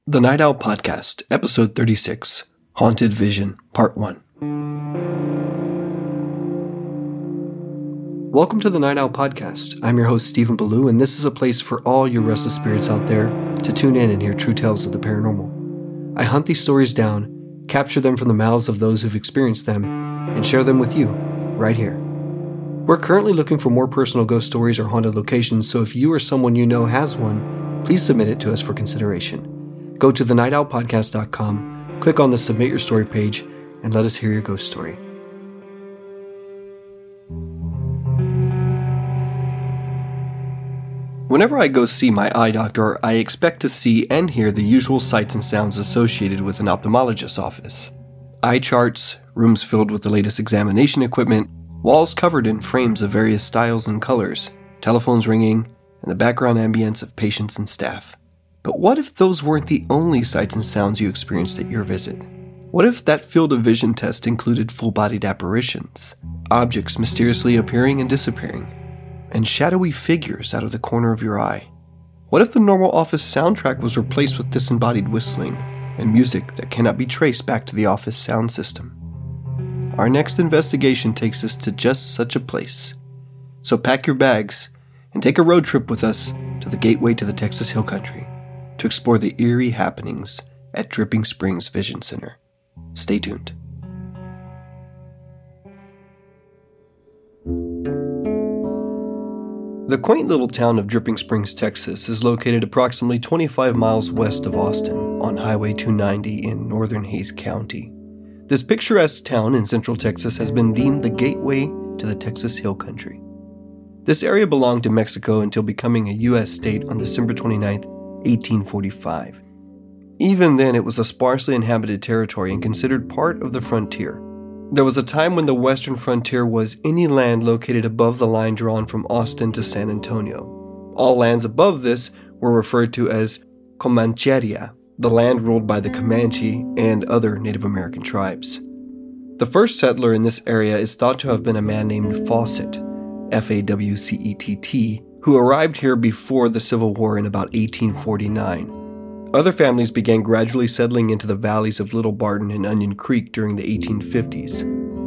The Night Owl Podcast, Episode 36, Haunted Vision, Part 1. Welcome to the Night Owl Podcast. I'm your host, Stephen Ballou, and this is a place for all you restless spirits out there to tune in and hear true tales of the paranormal. I hunt these stories down, capture them from the mouths of those who've experienced them, and share them with you, right here. We're currently looking for more personal ghost stories or haunted locations, so if you or someone you know has one, please submit it to us for consideration. Go to thenightowlpodcast.com, click on the Submit Your Story page, and let us hear your ghost story. Whenever I go see my eye doctor, I expect to see and hear the usual sights and sounds associated with an ophthalmologist's office. Eye charts, rooms filled with the latest examination equipment, walls covered in frames of various styles and colors, telephones ringing, and the background ambience of patients and staff. But what if those weren't the only sights and sounds you experienced at your visit? What if that field of vision test included full-bodied apparitions, objects mysteriously appearing and disappearing, and shadowy figures out of the corner of your eye? What if the normal office soundtrack was replaced with disembodied whistling and music that cannot be traced back to the office sound system? Our next investigation takes us to just such a place. So pack your bags and take a road trip with us to the gateway to the Texas Hill Country, to explore the eerie happenings at Dripping Springs Vision Center. Stay tuned. The quaint little town of Dripping Springs, Texas is located approximately 25 miles west of Austin on Highway 290 in northern Hays County. This picturesque town in central Texas has been deemed the gateway to the Texas Hill Country. This area belonged to Mexico until becoming a U.S. state on December 29th, 1845. Even then, it was a sparsely inhabited territory and considered part of the frontier. There was a time when the western frontier was any land located above the line drawn from Austin to San Antonio. All lands above this were referred to as Comancheria, the land ruled by the Comanche and other Native American tribes. The first settler in this area is thought to have been a man named Fawcett, Fawcett, who arrived here before the Civil War in about 1849. Other families began gradually settling into the valleys of Little Barton and Onion Creek during the 1850s.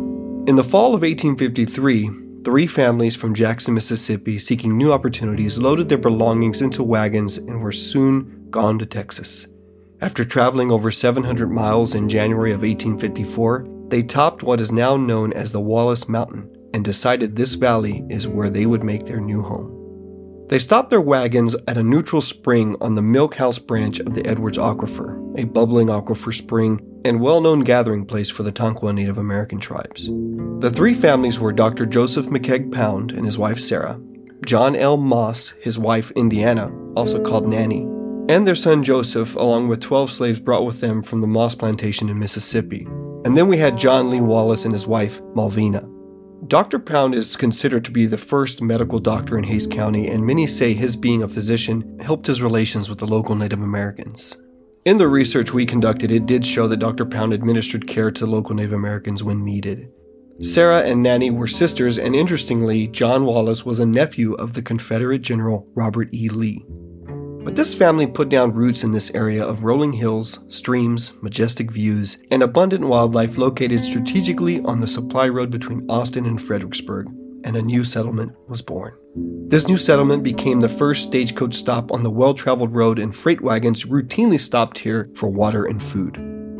In the fall of 1853, 3 families from Jackson, Mississippi, seeking new opportunities, loaded their belongings into wagons and were soon gone to Texas. After traveling over 700 miles in January of 1854, they topped what is now known as the Wallace Mountain and decided this valley is where they would make their new home. They stopped their wagons at a neutral spring on the Milk House branch of the Edwards Aquifer, a bubbling aquifer spring and well-known gathering place for the Tonquah Native American tribes. The 3 families were Dr. Joseph McKeag Pound and his wife Sarah, John L. Moss, his wife Indiana, also called Nanny, and their son Joseph, along with 12 slaves brought with them from the Moss Plantation in Mississippi. And then we had John Lee Wallace and his wife Malvina. Dr. Pound is considered to be the first medical doctor in Hays County, and many say his being a physician helped his relations with the local Native Americans. In the research we conducted, it did show that Dr. Pound administered care to local Native Americans when needed. Sarah and Nanny were sisters, and interestingly, John Wallace was a nephew of the Confederate General Robert E. Lee. But this family put down roots in this area of rolling hills, streams, majestic views, and abundant wildlife located strategically on the supply road between Austin and Fredericksburg, and a new settlement was born. This new settlement became the first stagecoach stop on the well-traveled road, and freight wagons routinely stopped here for water and food.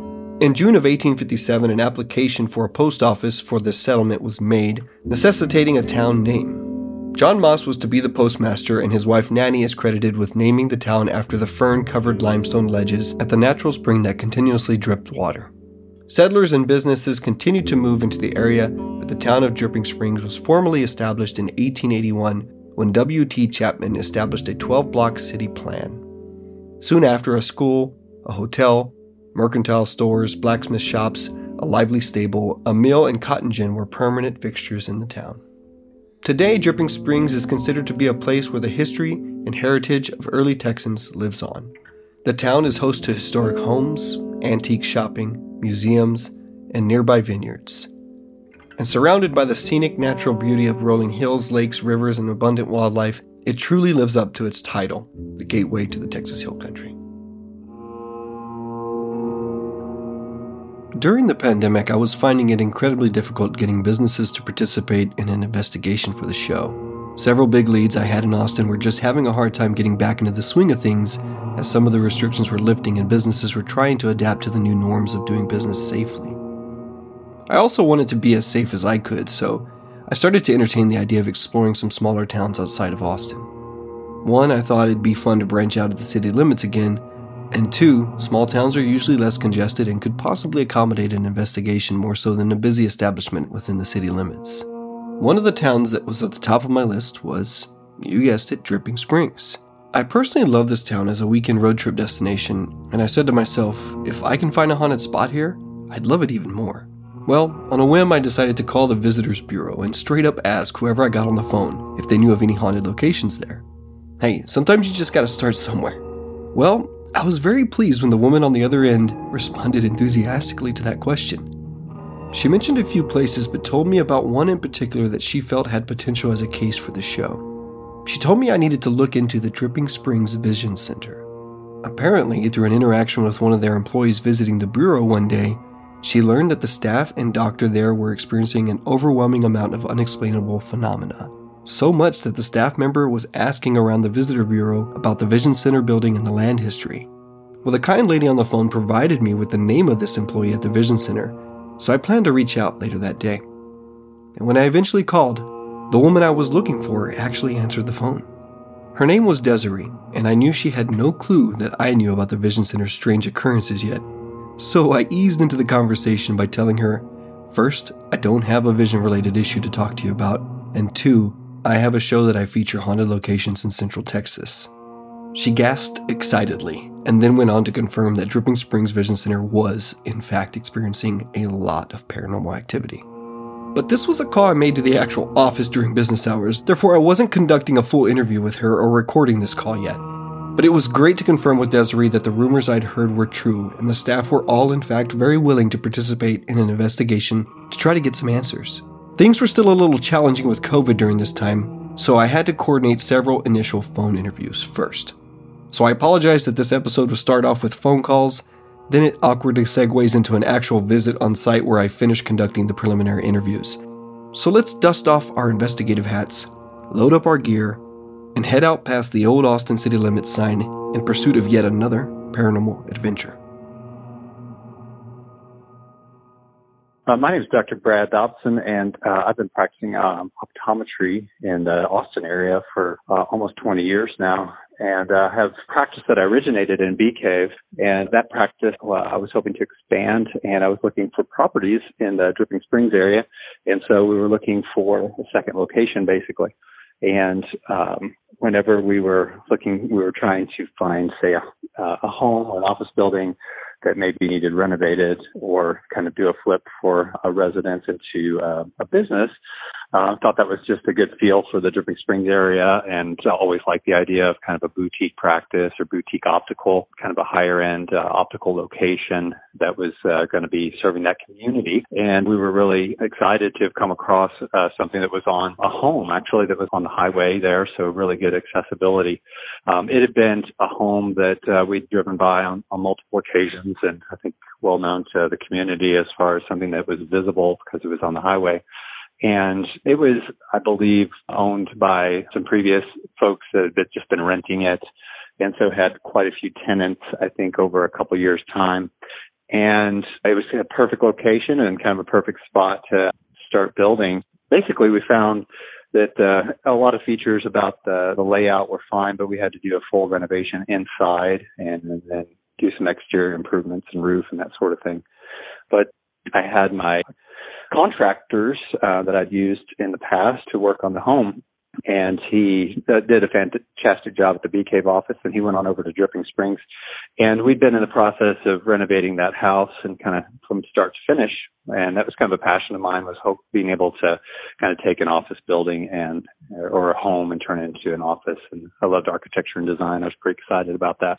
In June of 1857, an application for a post office for this settlement was made, necessitating a town name. John Moss was to be the postmaster, and his wife Nanny is credited with naming the town after the fern-covered limestone ledges at the natural spring that continuously dripped water. Settlers and businesses continued to move into the area, but the town of Dripping Springs was formally established in 1881 when W.T. Chapman established a 12-block city plan. Soon after, a school, a hotel, mercantile stores, blacksmith shops, a lively stable, a mill, and cotton gin were permanent fixtures in the town. Today, Dripping Springs is considered to be a place where the history and heritage of early Texans lives on. The town is host to historic homes, antique shopping, museums, and nearby vineyards. And surrounded by the scenic natural beauty of rolling hills, lakes, rivers, and abundant wildlife, it truly lives up to its title, the gateway to the Texas Hill Country. During the pandemic, I was finding it incredibly difficult getting businesses to participate in an investigation for the show. Several big leads I had in Austin were just having a hard time getting back into the swing of things, as some of the restrictions were lifting and businesses were trying to adapt to the new norms of doing business safely. I also wanted to be as safe as I could, so I started to entertain the idea of exploring some smaller towns outside of Austin. One, I thought it'd be fun to branch out of the city limits again, and two, small towns are usually less congested and could possibly accommodate an investigation more so than a busy establishment within the city limits. One of the towns that was at the top of my list was, you guessed it, Dripping Springs. I personally love this town as a weekend road trip destination, and I said to myself, if I can find a haunted spot here, I'd love it even more. Well, on a whim, I decided to call the Visitors Bureau and straight up ask whoever I got on the phone if they knew of any haunted locations there. Hey, sometimes you just gotta start somewhere. Well, I was very pleased when the woman on the other end responded enthusiastically to that question. She mentioned a few places but told me about one in particular that she felt had potential as a case for the show. She told me I needed to look into the Dripping Springs Vision Center. Apparently, through an interaction with one of their employees visiting the bureau one day, she learned that the staff and doctor there were experiencing an overwhelming amount of unexplainable phenomena. So much that the staff member was asking around the visitor bureau about the Vision Center building and the land history. Well, the kind lady on the phone provided me with the name of this employee at the Vision Center, so I planned to reach out later that day. And when I eventually called, the woman I was looking for actually answered the phone. Her name was Desiree, and I knew she had no clue that I knew about the Vision Center's strange occurrences yet. So I eased into the conversation by telling her, first, I don't have a vision-related issue to talk to you about, and two, I have a show that I feature haunted locations in Central Texas. She gasped excitedly, and then went on to confirm that Dripping Springs Vision Center was, in fact, experiencing a lot of paranormal activity. But this was a call I made to the actual office during business hours, therefore I wasn't conducting a full interview with her or recording this call yet. But it was great to confirm with Desiree that the rumors I'd heard were true, and the staff were all in fact very willing to participate in an investigation to try to get some answers. Things were still a little challenging with COVID during this time, so I had to coordinate several initial phone interviews first. So I apologize that this episode will start off with phone calls, then it awkwardly segues into an actual visit on site where I finish conducting the preliminary interviews. So let's dust off our investigative hats, load up our gear, and head out past the old Austin city limits sign in pursuit of yet another paranormal adventure. My name is Dr. Brad Dobson, and I've been practicing optometry in the Austin area for almost 20 years now, and have practice that I originated in Bee Cave. And that practice, I was hoping to expand, and I was looking for properties in the Dripping Springs area, and so we were looking for a second location, basically. And whenever we were looking, we were trying to find, say, a home or an office building that maybe needed renovated, or kind of do a flip for a residence into a business. Thought that was just a good feel for the Dripping Springs area, and I always liked the idea of kind of a boutique practice or boutique optical, kind of a higher end optical location that was going to be serving that community. And we were really excited to have come across something that was on a home, actually, that was on the highway there, so really good accessibility. It had been a home that we'd driven by on multiple occasions, and I think well known to the community as far as something that was visible because it was on the highway. And it was, I believe, owned by some previous folks that had just been renting it, and so had quite a few tenants, I think, over a couple of years' time. And it was a perfect location and kind of a perfect spot to start building. Basically, we found that a lot of features about the layout were fine, but we had to do a full renovation inside and then do some exterior improvements and roof and that sort of thing. But I had my contractors that I'd used in the past to work on the home, and he did a fantastic job at the Bee Cave office, and he went on over to Dripping Springs. And we'd been in the process of renovating that house and kind of from start to finish, and that was kind of a passion of mine, was being able to kind of take an office building or a home and turn it into an office. And I loved architecture and design. I was pretty excited about that.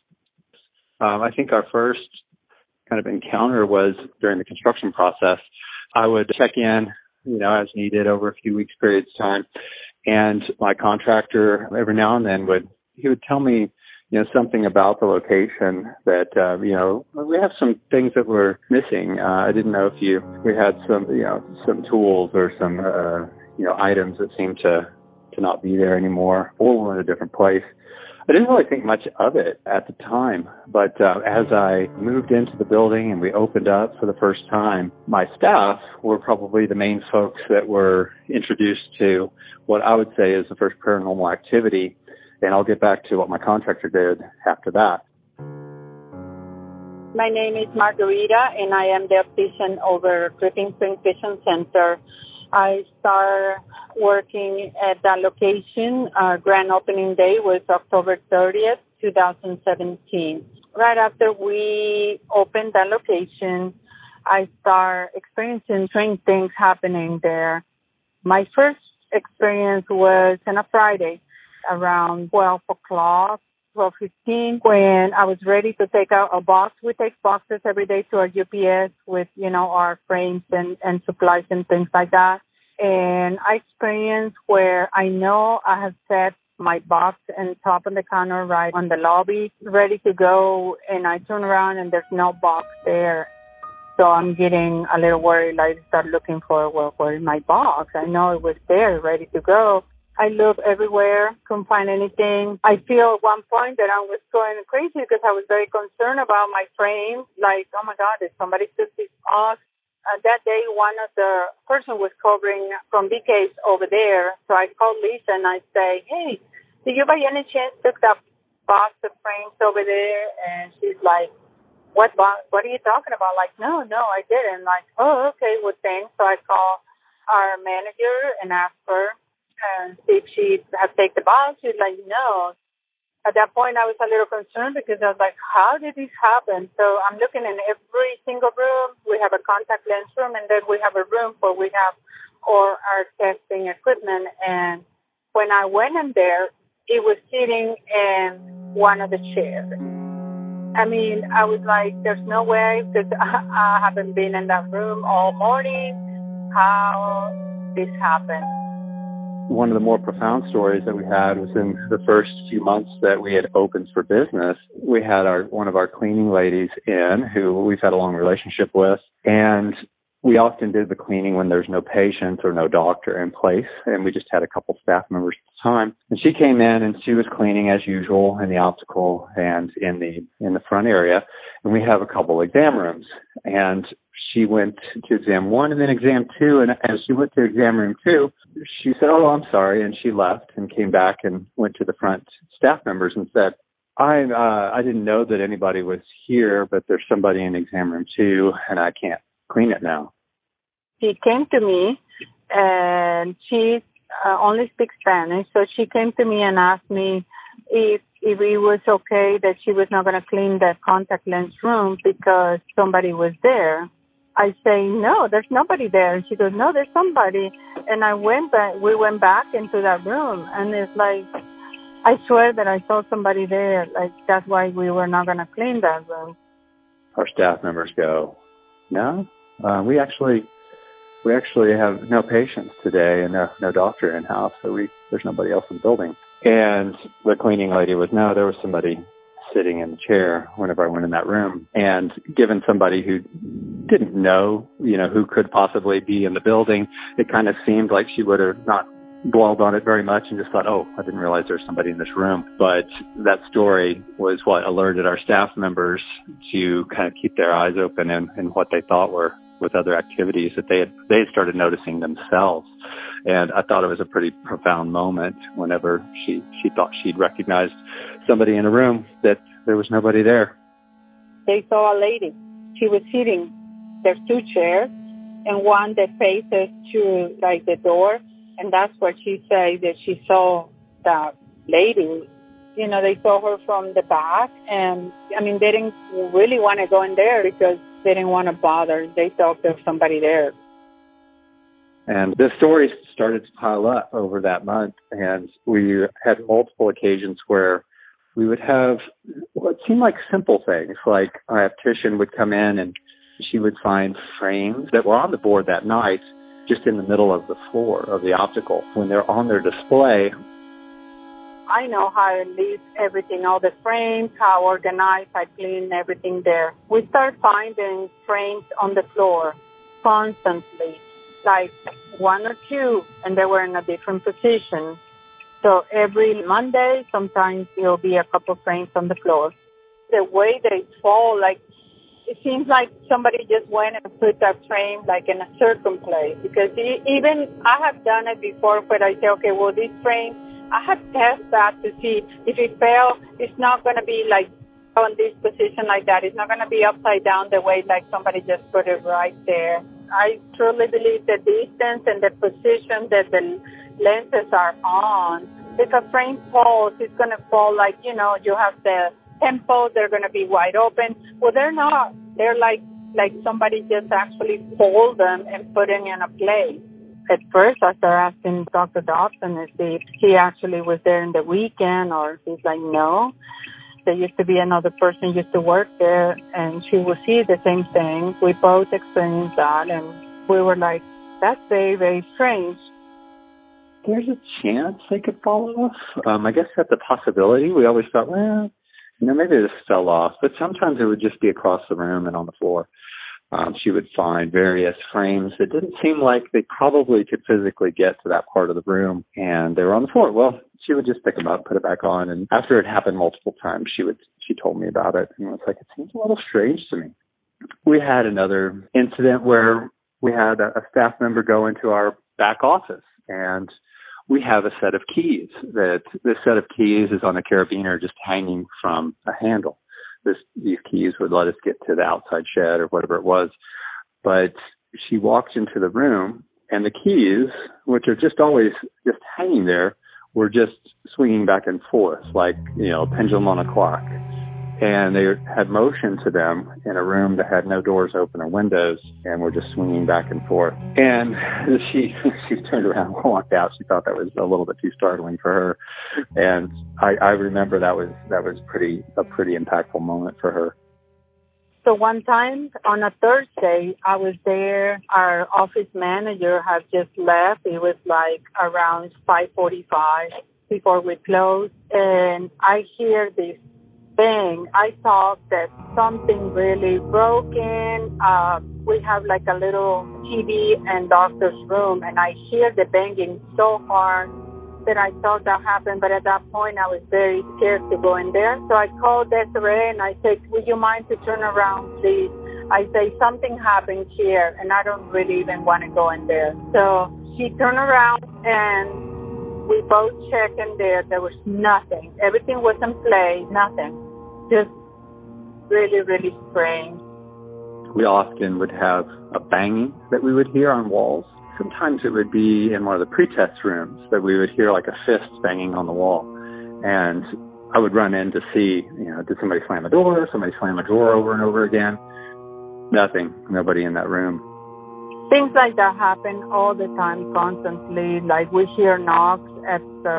I think our first kind of encounter was during the construction process. I would check in, as needed over a few weeks periods of time. And my contractor every now and then would tell me, something about the location that, we have some things that were missing. I didn't know if we had some tools or some, items that seemed to not be there anymore, or were in a different place. I didn't really think much of it at the time, but as I moved into the building and we opened up for the first time, my staff were probably the main folks that were introduced to what I would say is the first paranormal activity, and I'll get back to what my contractor did after that. My name is Margarita, and I am the optician over Dripping Springs Vision Center. I started working at that location. Our grand opening day was October 30th, 2017. Right after we opened that location, I started experiencing strange things happening there. My first experience was on a Friday around 12 o'clock, 12:15, when I was ready to take out a box. We take boxes every day to our UPS with, our frames and supplies and things like that. And I experienced where I know I have set my box on top of the counter right on the lobby, ready to go, and I turn around and there's no box there. So I'm getting a little worried. I start looking for, where's my box? I know it was there, ready to go. I looked everywhere, couldn't find anything. I feel at one point that I was going crazy because I was very concerned about my frame. Like, oh my God, did somebody took this off? That day, one of the person was covering from BK's over there. So I called Lisa and I say, hey, did you by any chance took that box of frames over there? And she's like, what box? What are you talking about? Like, no, I didn't. Like, oh, okay, well, thanks. So I called our manager and asked her and see if she had taken the box. She's like, no. At that point, I was a little concerned because I was like, how did this happen? So I'm looking in every single room. We have a contact lens room, and then we have a room where we have all our testing equipment. And when I went in there, it was sitting in one of the chairs. I mean, I was like, there's no way, because I haven't been in that room all morning. How this happened? One of the more profound stories that we had was in the first few months that we had opened for business. We had one of our cleaning ladies in, who we've had a long relationship with, and we often did the cleaning when there's no patient or no doctor in place, and we just had a couple staff members at the time. And she came in and she was cleaning as usual in the optical and in the front area, and we have a couple exam rooms. And she went to exam 1 and then exam 2, and as she went to exam room 2, she said, oh, I'm sorry, and she left and came back and went to the front staff members and said, I didn't know that anybody was here, but there's somebody in exam room 2, and I can't clean it now. She came to me, and she only speaks Spanish, so she came to me and asked me if it was okay that she was not going to clean the contact lens room because somebody was there. I say, no, there's nobody there. And she goes, no, there's somebody. And we went back into that room, and it's like, I swear that I saw somebody there. Like, that's why we were not going to clean that room. Our staff members go, no, we actually have no patients today and no doctor in house, so there's nobody else in the building. And the cleaning lady was, no, there was somebody sitting in the chair whenever I went in that room. And given somebody who didn't know, who could possibly be in the building, it kind of seemed like she would have not dwelled on it very much and just thought, oh, I didn't realize there's somebody in this room. But that story was what alerted our staff members to kind of keep their eyes open and what they thought were with other activities that they had started noticing themselves. And I thought it was a pretty profound moment whenever she thought she'd recognized somebody in a room, that there was nobody there. They saw a lady. She was sitting. There's 2 chairs, and one that faces to like the door, and that's where she said that she saw that lady. They saw her from the back, and I mean, they didn't really want to go in there because they didn't want to bother. They thought there was somebody there. And the stories started to pile up over that month, and we had multiple occasions where we would have what seemed like simple things, like our optician would come in and she would find frames that were on the board that night just in the middle of the floor of the optical. When they're on their display, I know how I leave everything, all the frames, how organized, I clean everything there. We start finding frames on the floor constantly, like one or two, and they were in a different position. So every Monday, sometimes there'll be a couple frames on the floor. The way they fall, like, it seems like somebody just went and put that frame like in a certain place. Because even I have done it before where I say, okay, well, this frame, I have tested that to see if it fell, it's not going to be like on this position like that. It's not going to be upside down the way like somebody just put it right there. I truly believe the distance and the position that the lenses are on. If a frame falls, it's going to fall like, you know, you have the tempo, they're going to be wide open. Well, they're not. They're like somebody just actually fold them and put them in a place. At first, I started asking Dr. Dobson if he actually was there in the weekend, or he's like, no. There used to be another person used to work there, and she would see the same thing. We both experienced that, and we were like, that's very, very strange. There's a chance they could fall off. I guess that's a possibility. We always thought, well, you know, maybe it just fell off. But sometimes it would just be across the room and on the floor. She would find various frames that didn't seem like they probably could physically get to that part of the room, and they were on the floor. Well, she would just pick them up, put it back on, and after it happened multiple times, she told me about it, and I was like, it seems a little strange to me. We had another incident where we had a staff member go into our back office, and we have a set of keys. This set of keys is on a carabiner just hanging from a handle. These keys would let us get to the outside shed or whatever it was. But she walked into the room, and the keys, which are just always just hanging there, were just swinging back and forth like, you know, a pendulum on a clock. And they had motion to them in a room that had no doors open or windows, and were just swinging back and forth. And she turned around and walked out. She thought that was a little bit too startling for her. And I remember that was a pretty impactful moment for her. So one time on a Thursday, I was there. Our office manager had just left. It was like around 5:45 before we closed, and I hear this thing. I thought that something really broken. We have like a little TV and doctor's room, and I hear the banging so hard that I thought that happened. But at that point, I was very scared to go in there. So I called Desiree and I said, would you mind to turn around, please? I say, something happened here, and I don't really even want to go in there. So she turned around, and we both checked in there. There was nothing. Everything was in place, nothing. Just really, really strange. We often would have a banging that we would hear on walls. Sometimes it would be in one of the pretest rooms that we would hear like a fist banging on the wall. And I would run in to see, you know, did somebody slam a door? Somebody slam a drawer over and over again? Nothing. Nobody in that room. Things like that happen all the time, constantly. Like we hear knocks at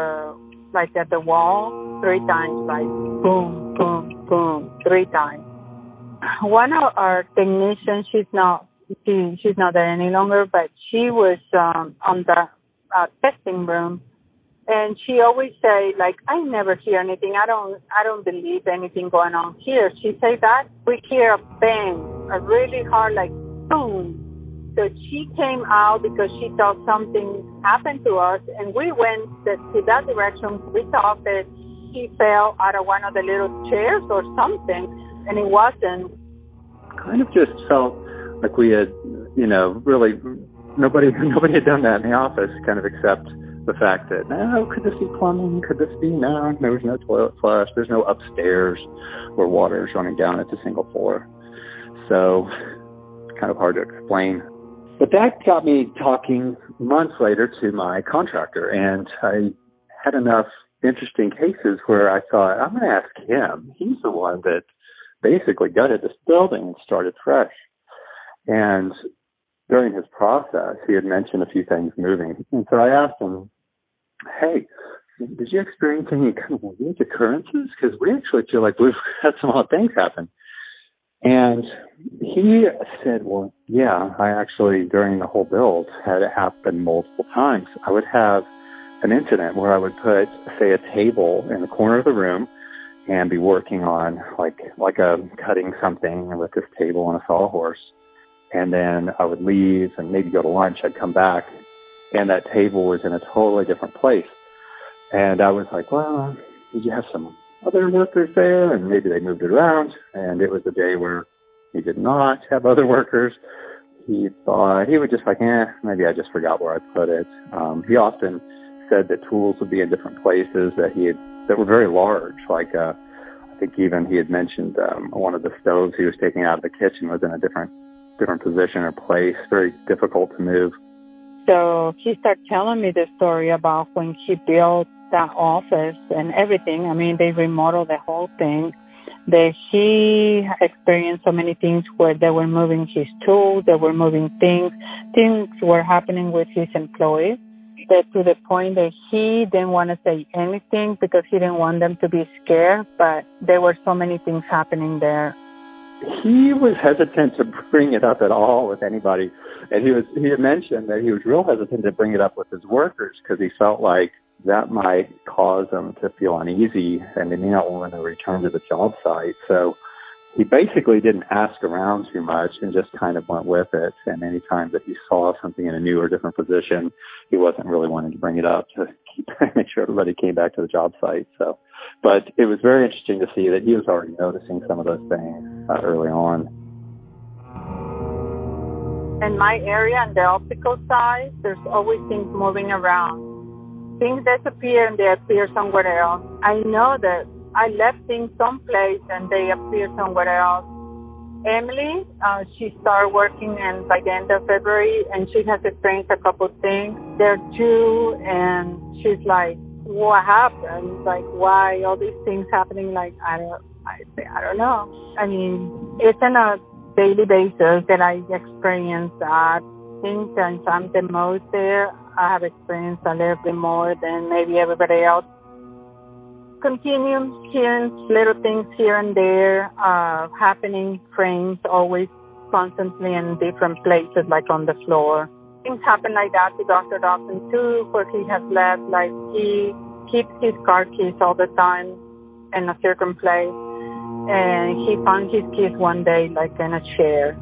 the wall 3 times, like boom, boom, boom, 3 times. One of our technicians, she's not there any longer, but she was on the testing room, and she always say, like, I never hear anything. I don't believe anything going on here. She say that we hear a bang, a really hard, like boom. So she came out because she thought something happened to us, and we went to that direction. We thought that he fell out of one of the little chairs or something, and it wasn't. Kind of just felt like we had, you know, really nobody had done that in the office, kind of except the fact that, no, could this be plumbing? Could this be? No, there was no toilet flush. There's no upstairs where water is running down. It's a single floor. So it's kind of hard to explain. But that got me talking months later to my contractor, and I had enough interesting cases where I thought, I'm going to ask him. He's the one that basically gutted this building and started fresh. And during his process, he had mentioned a few things moving. And so I asked him, hey, did you experience any kind of weird occurrences? Because we actually feel like we've had some odd things happen. And he said, well, yeah, I actually, during the whole build, had it happen multiple times. I would have an incident where I would put, say, a table in the corner of the room and be working on like a cutting something with this table on a sawhorse. And then I would leave and maybe go to lunch. I'd come back and that table was in a totally different place. And I was like, well, did you have some other workers there? And maybe they moved it around. And it was a day where he did not have other workers. He thought, he was just like, maybe I just forgot where I put it. He often said that tools would be in different places that were very large. Like, I think even he had mentioned one of the stoves he was taking out of the kitchen was in a different position or place, very difficult to move. So he started telling me the story about when he built that office and everything. I mean, they remodeled the whole thing. That he experienced so many things where they were moving his tools, they were moving things. Things were happening with his employees. That to the point that he didn't want to say anything because he didn't want them to be scared. But there were so many things happening there. He was hesitant to bring it up at all with anybody. And he had mentioned that he was real hesitant to bring it up with his workers because he felt like that might cause them to feel uneasy and they may not want to return to the job site. So he basically didn't ask around too much and just kind of went with it. And any time that he saw something in a new or different position, he wasn't really wanting to bring it up to make sure everybody came back to the job site. So, but it was very interesting to see that he was already noticing some of those things early on. In my area, on the optical side, there's always things moving around. Things disappear and they appear somewhere else. I know that I left things someplace and they appear somewhere else. Emily, she started working and by the end of February, and she has experienced a couple of things there too, and she's like, what happened? Like, why all these things happening? Like, I don't know. I mean, it's on a daily basis that I experience that. Things, and I'm the most there. I have experienced a little bit more than maybe everybody else. Continue hearing little things here and there, happening, frames, always constantly in different places, like on the floor. Things happen like that to Dr. Dobson too, where he has left, like he keeps his car keys all the time in a certain place. And he found his keys one day, like in a chair.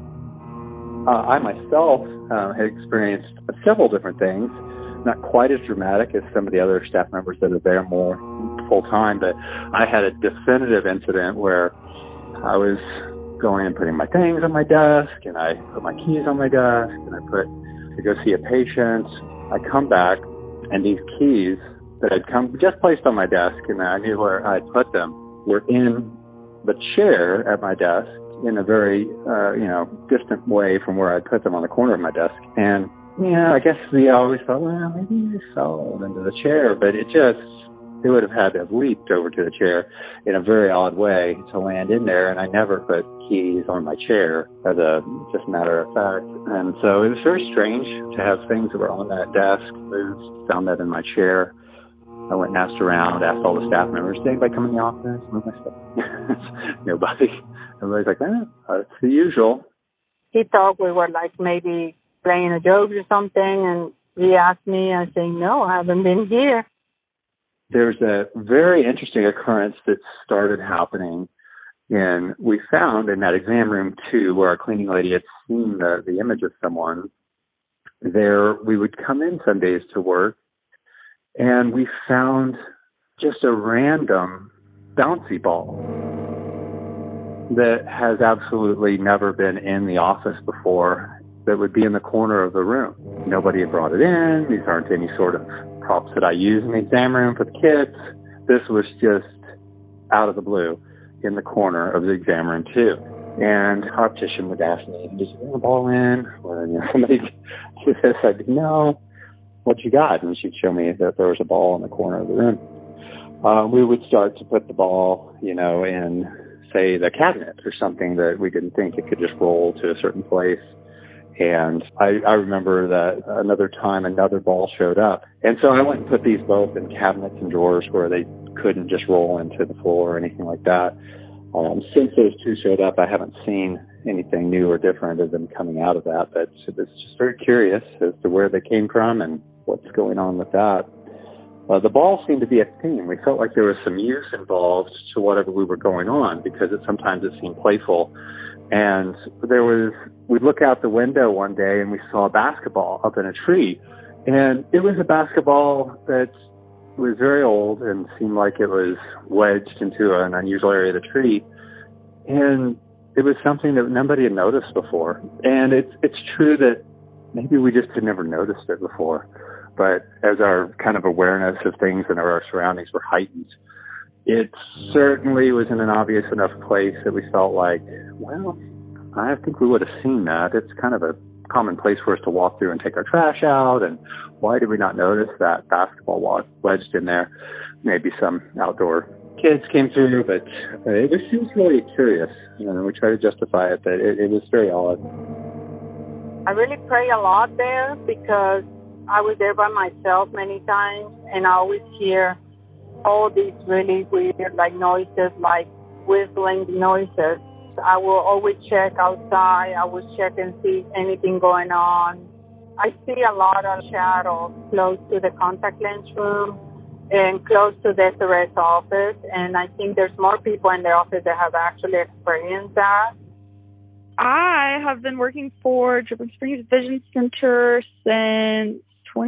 I myself had experienced several different things, not quite as dramatic as some of the other staff members that are there more full time, but I had a definitive incident where I was going and putting my things on my desk, and I put my keys on my desk, and I put to go see a patient. I come back, and these keys that I'd just placed on my desk, and I knew where I'd put them, were in the chair at my desk in a very, distant way from where I'd put them on the corner of my desk. And, I guess we always thought, well, maybe they fell into the chair, but it would have had to have leaped over to the chair in a very odd way to land in there. And I never put keys on my chair as a just matter of fact. And so it was very strange to have things that were on that desk moved, found that in my chair. I went and asked around, asked all the staff members, did anybody come in the office, move my stuff? Nobody. Everybody's like, it's the usual. He thought we were like maybe playing a joke or something, and he asked me, I say, no, I haven't been here. There's a very interesting occurrence that started happening, and we found in that exam room too, where our cleaning lady had seen the image of someone there. We would come in some days to work, and we found just a random bouncy ball that has absolutely never been in the office before, that would be in the corner of the room. Nobody had brought it in. These aren't any sort of props that I use in the exam room for the kids. This was just out of the blue in the corner of the exam room too. And our optician would ask me, did you bring the ball in? Or somebody did this. I'd be, no. What you got? And she'd show me that there was a ball in the corner of the room. We would start to put the ball, in, say, the cabinet or something that we didn't think it could just roll to a certain place. And I remember that another time another ball showed up. And so I went and put these both in cabinets and drawers where they couldn't just roll into the floor or anything like that. Since those two showed up, I haven't seen anything new or different of them coming out of that. But it's just very curious as to where they came from and what's going on with that. the ball seemed to be a theme. We felt like there was some use involved to whatever we were going on because sometimes it seemed playful. And we'd look out the window one day and we saw a basketball up in a tree. And it was a basketball that was very old and seemed like it was wedged into an unusual area of the tree. And it was something that nobody had noticed before. And it's true that maybe we just had never noticed it before. But as our kind of awareness of things and our surroundings were heightened, it certainly was in an obvious enough place that we felt like, well, I think we would have seen that. It's kind of a common place for us to walk through and take our trash out. And why did we not notice that basketball wedged in there? Maybe some outdoor kids came through, but it was really curious. And we try to justify it, but it was very odd. I really pray a lot there because I was there by myself many times, and I always hear all these really weird noises, like whistling noises. I will always check outside. I will check and see if anything going on. I see a lot of shadows close to the contact lens room and close to the SRS office, and I think there's more people in the office that have actually experienced that. I have been working for Dripping Springs Vision Center since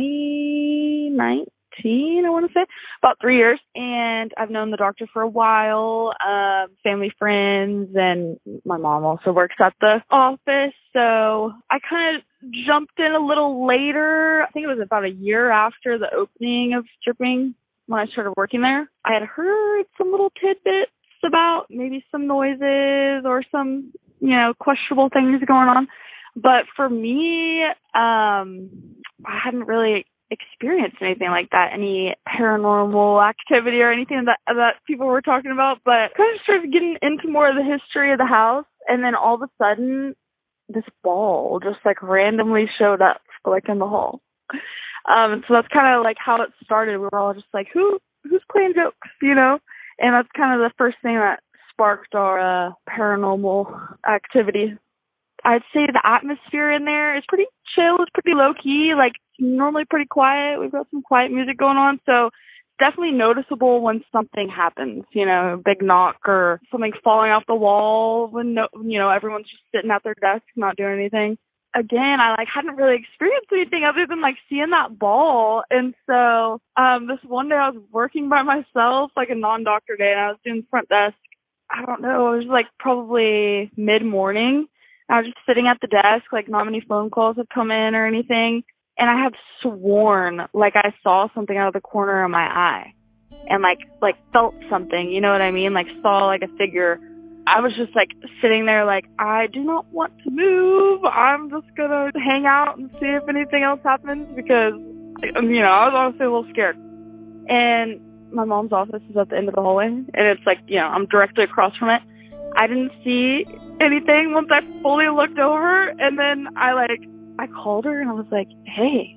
2019, I want to say, about 3 years. And I've known the doctor for a while, family friends, and my mom also works at the office. So I kind of jumped in a little later. I think it was about a year after the opening of Dripping when I started working there. I had heard some little tidbits about maybe some noises or some, questionable things going on. But for me, I hadn't really experienced anything like that, any paranormal activity or anything that people were talking about. But kind of started getting into more of the history of the house, and then all of a sudden, this ball just randomly showed up in the hall. So that's kind of how it started. We were all just like, who's playing jokes, And that's kind of the first thing that sparked our paranormal activity. I'd say the atmosphere in there is pretty chill. It's pretty low-key, normally pretty quiet. We've got some quiet music going on, so it's definitely noticeable when something happens, a big knock or something falling off the wall when, everyone's just sitting at their desk not doing anything. Again, I hadn't really experienced anything other than seeing that ball. And so this one day I was working by myself, a non-doctor day, and I was doing the front desk. I don't know, it was probably mid-morning. I was just sitting at the desk, not many phone calls had come in or anything. And I have sworn I saw something out of the corner of my eye and felt something, you know what I mean? Saw a figure. I was just sitting there I do not want to move. I'm just going to hang out and see if anything else happens because, I was honestly a little scared. And my mom's office is at the end of the hallway, and it's I'm directly across from it. I didn't see anything once I fully looked over, and then I called her and I was like, hey,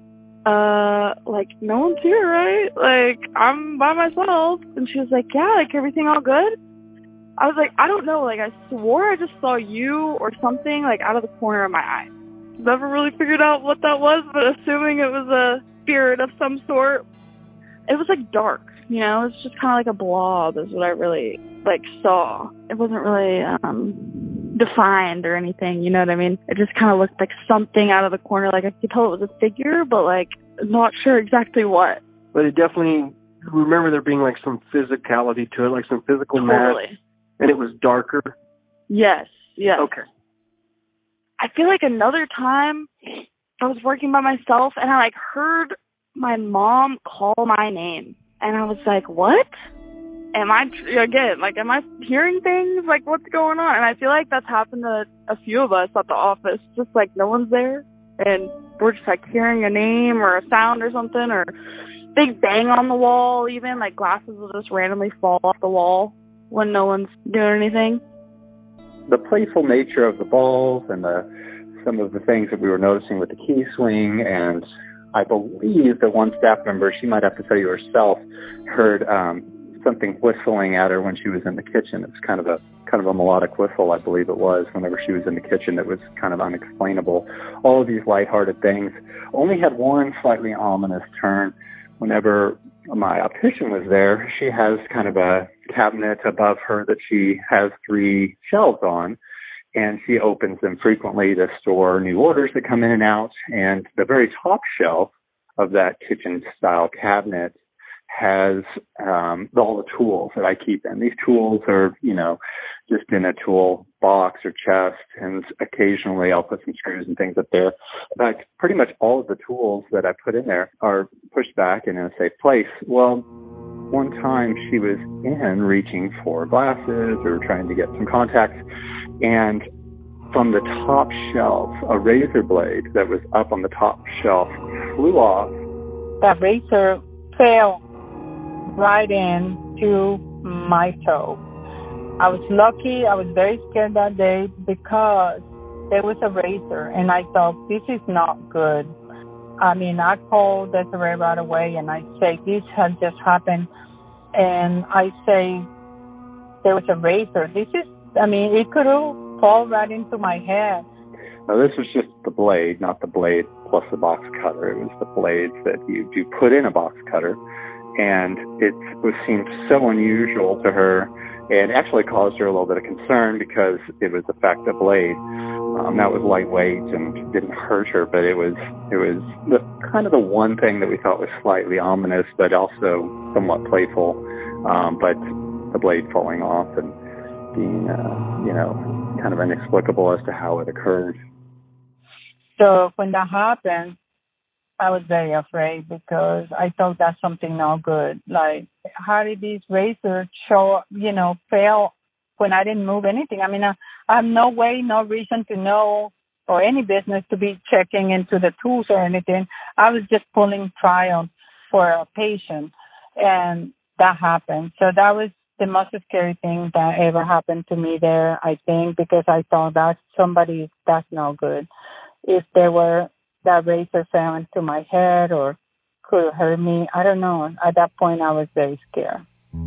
no one's here, right? I'm by myself. And she was like, yeah, everything all good? I was like, I don't know, I swore I just saw you or something, out of the corner of my eye. Never really figured out what that was, but assuming it was a spirit of some sort. It was, dark, it was just kind of a blob is what I really, saw. It wasn't really, defined or anything, you know what I mean? It just kind of looked like something out of the corner, I could tell it was a figure, but, not sure exactly what. But it definitely, remember there being, some physicality to it, some physical totally. Mass. And it was darker? Yes. Okay. I feel another time I was working by myself and I heard my mom call my name. And I was like, what? Am I hearing things? What's going on? And I feel that's happened to a few of us at the office. Just no one's there. And we're just hearing a name or a sound or something, or big bang on the wall even. Glasses will just randomly fall off the wall when no one's doing anything. The playful nature of the balls and some of the things that we were noticing with the key swing, and I believe that one staff member, she might have to tell you herself, heard something whistling at her when she was in the kitchen. It was kind of a melodic whistle, I believe it was, whenever she was in the kitchen. It was kind of unexplainable. All of these lighthearted things only had one slightly ominous turn whenever my optician was there, she has kind of a cabinet above her that she has 3 shelves on, and she opens them frequently to store new orders that come in and out. And the very top shelf of that kitchen-style cabinet has all the tools that I keep in. These tools are, just in a tool box or chest, and occasionally I'll put some screws and things up there. But pretty much all of the tools that I put in there are pushed back and in a safe place. Well, one time she was in reaching for glasses or trying to get some contacts, and from the top shelf, a razor blade that was up on the top shelf flew off. That razor fell right into my toe. I was lucky. I was very scared that day because there was a razor, and I thought, this is not good. I called Desiree right away, and I say, this has just happened. And I say, there was a razor. It could have fallen right into my head. Now, this was just the blade, not the blade plus the box cutter. It was the blades that you put in a box cutter. And it seemed so unusual to her, and actually caused her a little bit of concern because it was the fact that blade that was lightweight and didn't hurt her, but it was the kind of the one thing that we thought was slightly ominous, but also somewhat playful. But the blade falling off and being kind of inexplicable as to how it occurred. So when that happened, I was very afraid because I thought that's something not good. Like, how did these razors fail when I didn't move anything? I have no reason to know, or any business to be checking into the tools or anything. I was just pulling trial for a patient, and that happened. So that was the most scary thing that ever happened to me there, I think, because I thought that's not good. If that razor fell into my head or could hurt me, I don't know. At that point, I was very scared.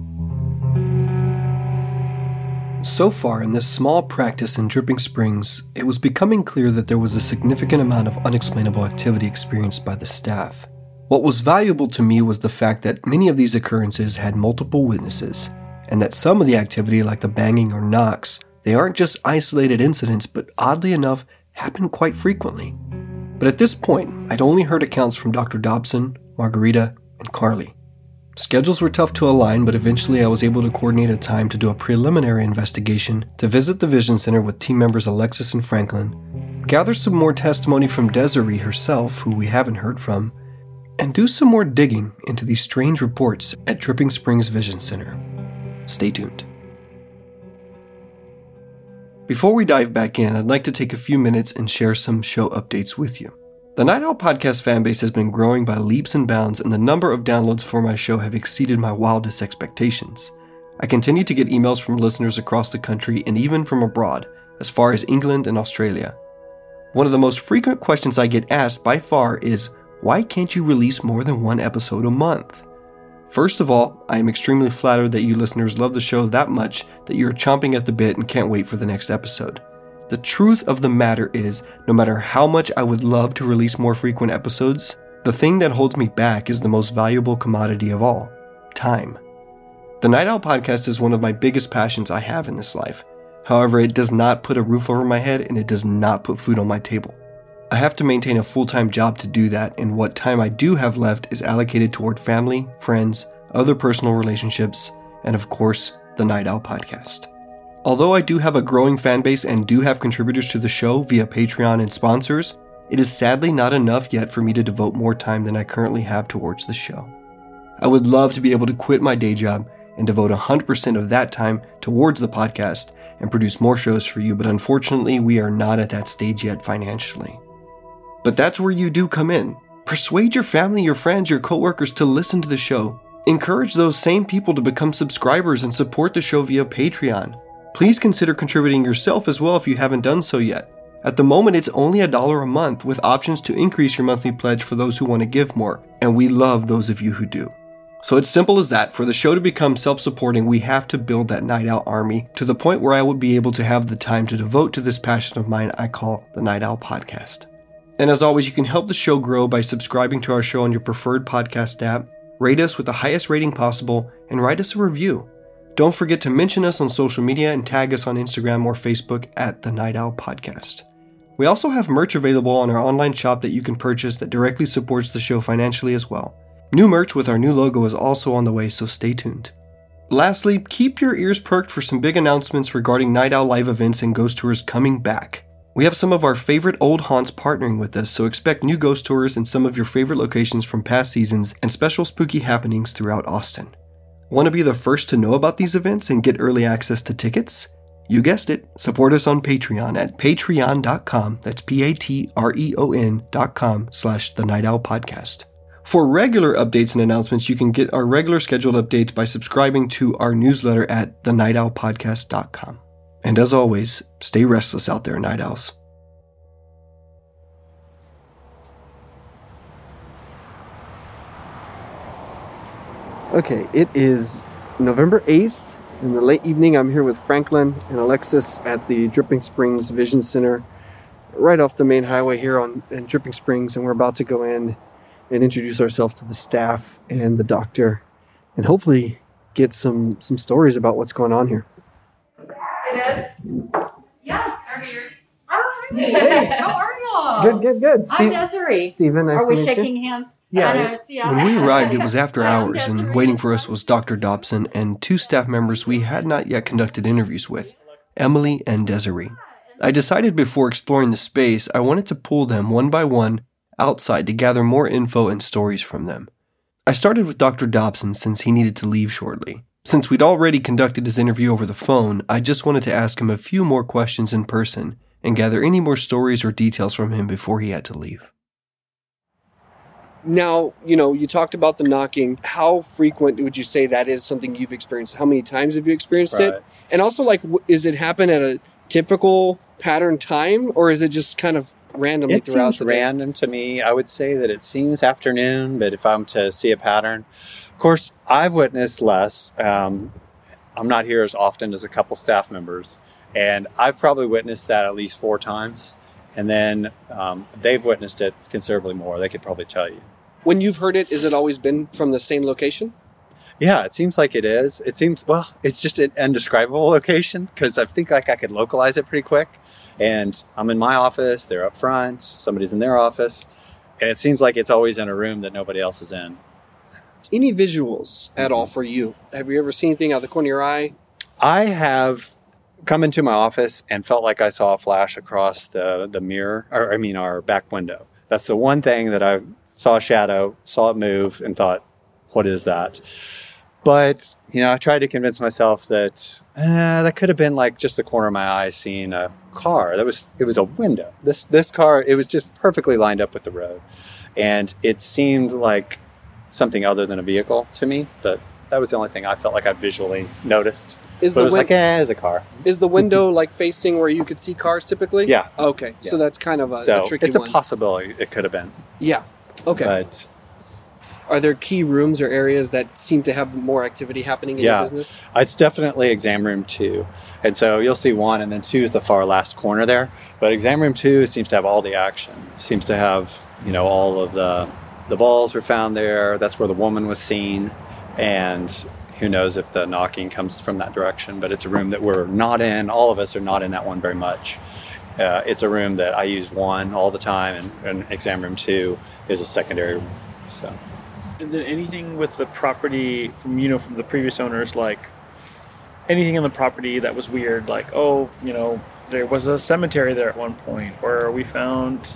So far in this small practice in Dripping Springs, it was becoming clear that there was a significant amount of unexplainable activity experienced by the staff. What was valuable to me was the fact that many of these occurrences had multiple witnesses, and that some of the activity, like the banging or knocks, they aren't just isolated incidents, but oddly enough, happen quite frequently. But at this point, I'd only heard accounts from Dr. Dobson, Margarita, and Carly. Schedules were tough to align, but eventually I was able to coordinate a time to do a preliminary investigation to visit the Vision Center with team members Alexis and Franklin, gather some more testimony from Desiree herself, who we haven't heard from, and do some more digging into these strange reports at Dripping Springs Vision Center. Stay tuned. Before we dive back in, I'd like to take a few minutes and share some show updates with you. The Night Owl Podcast fanbase has been growing by leaps and bounds, and the number of downloads for my show have exceeded my wildest expectations. I continue to get emails from listeners across the country and even from abroad, as far as England and Australia. One of the most frequent questions I get asked by far is, why can't you release more than one episode a month? First of all, I am extremely flattered that you listeners love the show that much that you're chomping at the bit and can't wait for the next episode. The truth of the matter is, no matter how much I would love to release more frequent episodes, the thing that holds me back is the most valuable commodity of all: time. The Night Owl Podcast is one of my biggest passions I have in this life. However, it does not put a roof over my head, and it does not put food on my table. I have to maintain a full-time job to do that, and what time I do have left is allocated toward family, friends, other personal relationships, and of course, the Night Owl Podcast. Although I do have a growing fan base and do have contributors to the show via Patreon and sponsors, it is sadly not enough yet for me to devote more time than I currently have towards the show. I would love to be able to quit my day job and devote 100% of that time towards the podcast and produce more shows for you, but unfortunately we are not at that stage yet financially. But that's where you do come in. Persuade your family, your friends, your coworkers to listen to the show. Encourage those same people to become subscribers and support the show via Patreon. Please consider contributing yourself as well if you haven't done so yet. At the moment, it's only $1 a month with options to increase your monthly pledge for those who want to give more, and we love those of you who do. So it's simple as that. For the show to become self-supporting, we have to build that Night Owl army to the point where I would be able to have the time to devote to this passion of mine I call the Night Owl Podcast. And as always, you can help the show grow by subscribing to our show on your preferred podcast app, rate us with the highest rating possible, and write us a review. Don't forget to mention us on social media and tag us on Instagram or Facebook at The Night Owl Podcast. We also have merch available on our online shop that you can purchase that directly supports the show financially as well. New merch with our new logo is also on the way, so stay tuned. Lastly, keep your ears perked for some big announcements regarding Night Owl live events and ghost tours coming back. We have some of our favorite old haunts partnering with us, so expect new ghost tours in some of your favorite locations from past seasons and special spooky happenings throughout Austin. Want to be the first to know about these events and get early access to tickets? You guessed it, support us on Patreon at patreon.com, that's patreon.com/The Night Owl Podcast. For regular updates and announcements, you can get our regular scheduled updates by subscribing to our newsletter at thenightowlpodcast.com. And as always, stay restless out there, Night Owls. Okay, it is November 8th. In the late evening, I'm here with Franklin and Alexis at the Dripping Springs Vision Center, right off the main highway here in Dripping Springs, and we're about to go in and introduce ourselves to the staff and the doctor, and hopefully get some stories about what's going on here. Yes, I'm here. Hey, how are y'all? Good. I'm Desiree. Steven, nice are to we meet shaking you. hands? Yeah. When we arrived, it was after hours, and waiting for us was Dr. Dobson and two staff members we had not yet conducted interviews with, Emily and Desiree. I decided before exploring the space, I wanted to pull them one by one outside to gather more info and stories from them. I started with Dr. Dobson since he needed to leave shortly. Since we'd already conducted his interview over the phone, I just wanted to ask him a few more questions in person and gather any more stories or details from him before he had to leave. Now, you talked about the knocking. How frequent would you say that is something you've experienced? How many times have you experienced it? And also, is it happen at a typical pattern time, or is it just kind of randomly throughout the day? It seems random to me. I would say that it seems afternoon, but if I'm to see a pattern, of course, I've witnessed less. I'm not here as often as a couple staff members, and I've probably witnessed that at least 4 times. And then they've witnessed it considerably more. They could probably tell you. When you've heard it, has it always been from the same location? Yeah, it seems like it is. It seems, it's just an indescribable location because I think I could localize it pretty quick. And I'm in my office, they're up front, somebody's in their office. And it seems like it's always in a room that nobody else is in. Any visuals at all for you? Have you ever seen anything out of the corner of your eye? I have come into my office and felt like I saw a flash across the mirror, our back window. That's the one thing that I saw a shadow, saw it move, and thought, what is that? But, I tried to convince myself that that could have been like just the corner of my eye seeing a car. It was a window. This car, it was just perfectly lined up with the road. And it seemed like something other than a vehicle to me, but that was the only thing I felt like I visually noticed. It was it's a car. Is the window facing where you could see cars typically? Yeah. Okay, yeah. So that's kind of a tricky it's one. It's a possibility it could have been. Yeah. Okay. But are there key rooms or areas that seem to have more activity happening in your business? It's definitely exam room 2. And so you'll see 1 and then 2 is the far last corner there. But exam room 2 seems to have all the action. It seems to have, all of the balls were found there. That's where the woman was seen. And who knows if the knocking comes from that direction. But it's a room that we're not in. All of us are not in that one very much. It's a room that I use 1 all the time. And exam room 2 is a secondary room. So. And then anything with the property from the previous owners, like anything in the property that was weird, like, there was a cemetery there at one point, or we found,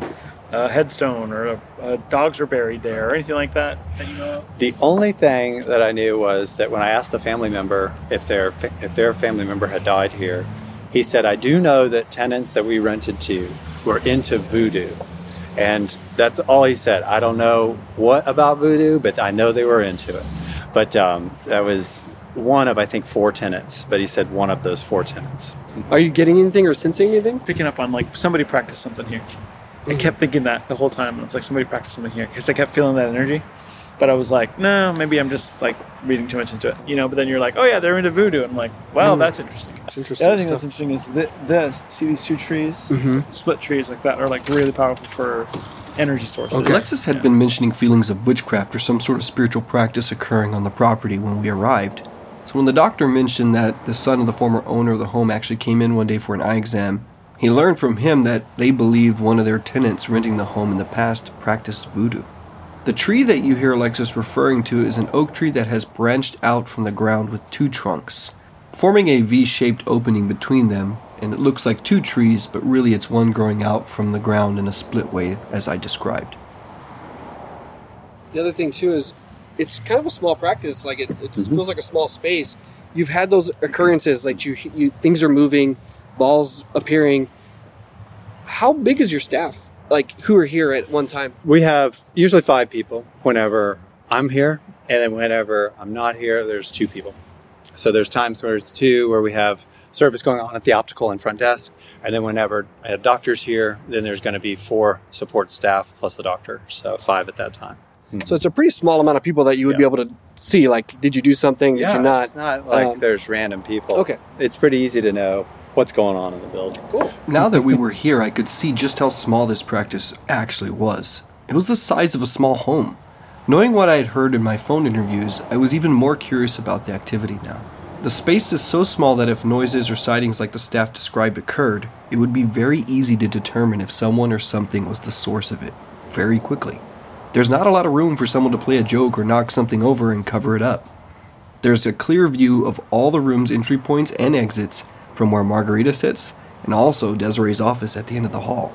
a headstone, or dogs were buried there, or anything like that you know of? The only thing that I knew was that when I asked the family member if their family member had died here, he said, I do know that tenants that we rented to were into voodoo. And that's all he said. I don't know what about voodoo, but I know they were into it. But that was one of, I think, 4 tenants. But he said one of those 4 tenants. Are you getting anything or sensing anything? Picking up on, somebody practiced something here. I kept thinking that the whole time. I was like, somebody practiced something here. Because I kept feeling that energy. But I was like, no, maybe I'm just, reading too much into it. But then you're like, oh, yeah, they're into voodoo. And I'm like, well, that's interesting. It's interesting. The other thing that's interesting is this. See these 2 trees? Mm-hmm. Split trees like that are, really powerful for energy sources. Okay. Alexis had been mentioning feelings of witchcraft or some sort of spiritual practice occurring on the property when we arrived. So when the doctor mentioned that the son of the former owner of the home actually came in one day for an eye exam, he learned from him that they believed one of their tenants renting the home in the past practiced voodoo. The tree that you hear Alexis referring to is an oak tree that has branched out from the ground with two trunks, forming a V-shaped opening between them, and it looks like two trees, but really it's one growing out from the ground in a split way, as I described. The other thing, too, is it's kind of a small practice. Like, it feels like a small space. You've had those occurrences, like you things are moving, balls appearing. How big is your staff? Like, who are here at one time? We have usually 5 people whenever I'm here, and then whenever I'm not here, there's 2 people. So there's times where it's 2, where we have service going on at the optical and front desk, and then whenever a doctor's here, then there's going to be 4 support staff plus the doctor, so 5 at that time. So it's a pretty small amount of people that you would be able to see. Like, did you do something? Did you not? It's not like there's random people. Okay. It's pretty easy to know what's going on in the building. Cool. Now that we were here, I could see just how small this practice actually was. It was the size of a small home. Knowing what I had heard in my phone interviews, I was even more curious about the activity now. The space is so small that if noises or sightings like the staff described occurred, it would be very easy to determine if someone or something was the source of it, very quickly. There's not a lot of room for someone to play a joke or knock something over and cover it up. There's a clear view of all the room's entry points and exits from where Margarita sits, and also Desiree's office at the end of the hall.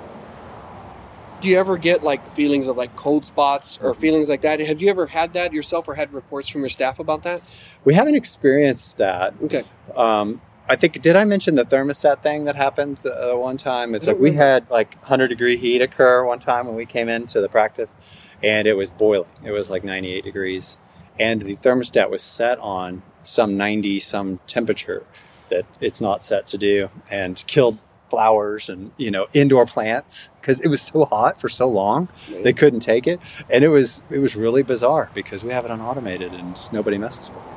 Do you ever get like feelings of like cold spots or feelings like that? Have you ever had that yourself or had reports from your staff about that? We haven't experienced that. Okay. I think, did I mention the thermostat thing that happened one time? It's like we had like 100-degree heat occur one time when we came into the practice, and it was boiling. It was like 98 degrees. And the thermostat was set on some 90-some temperature that it's not set to do, and killed flowers and, indoor plants because it was so hot for so long. They couldn't take it. And it was really bizarre because we have it unautomated and nobody messes with it.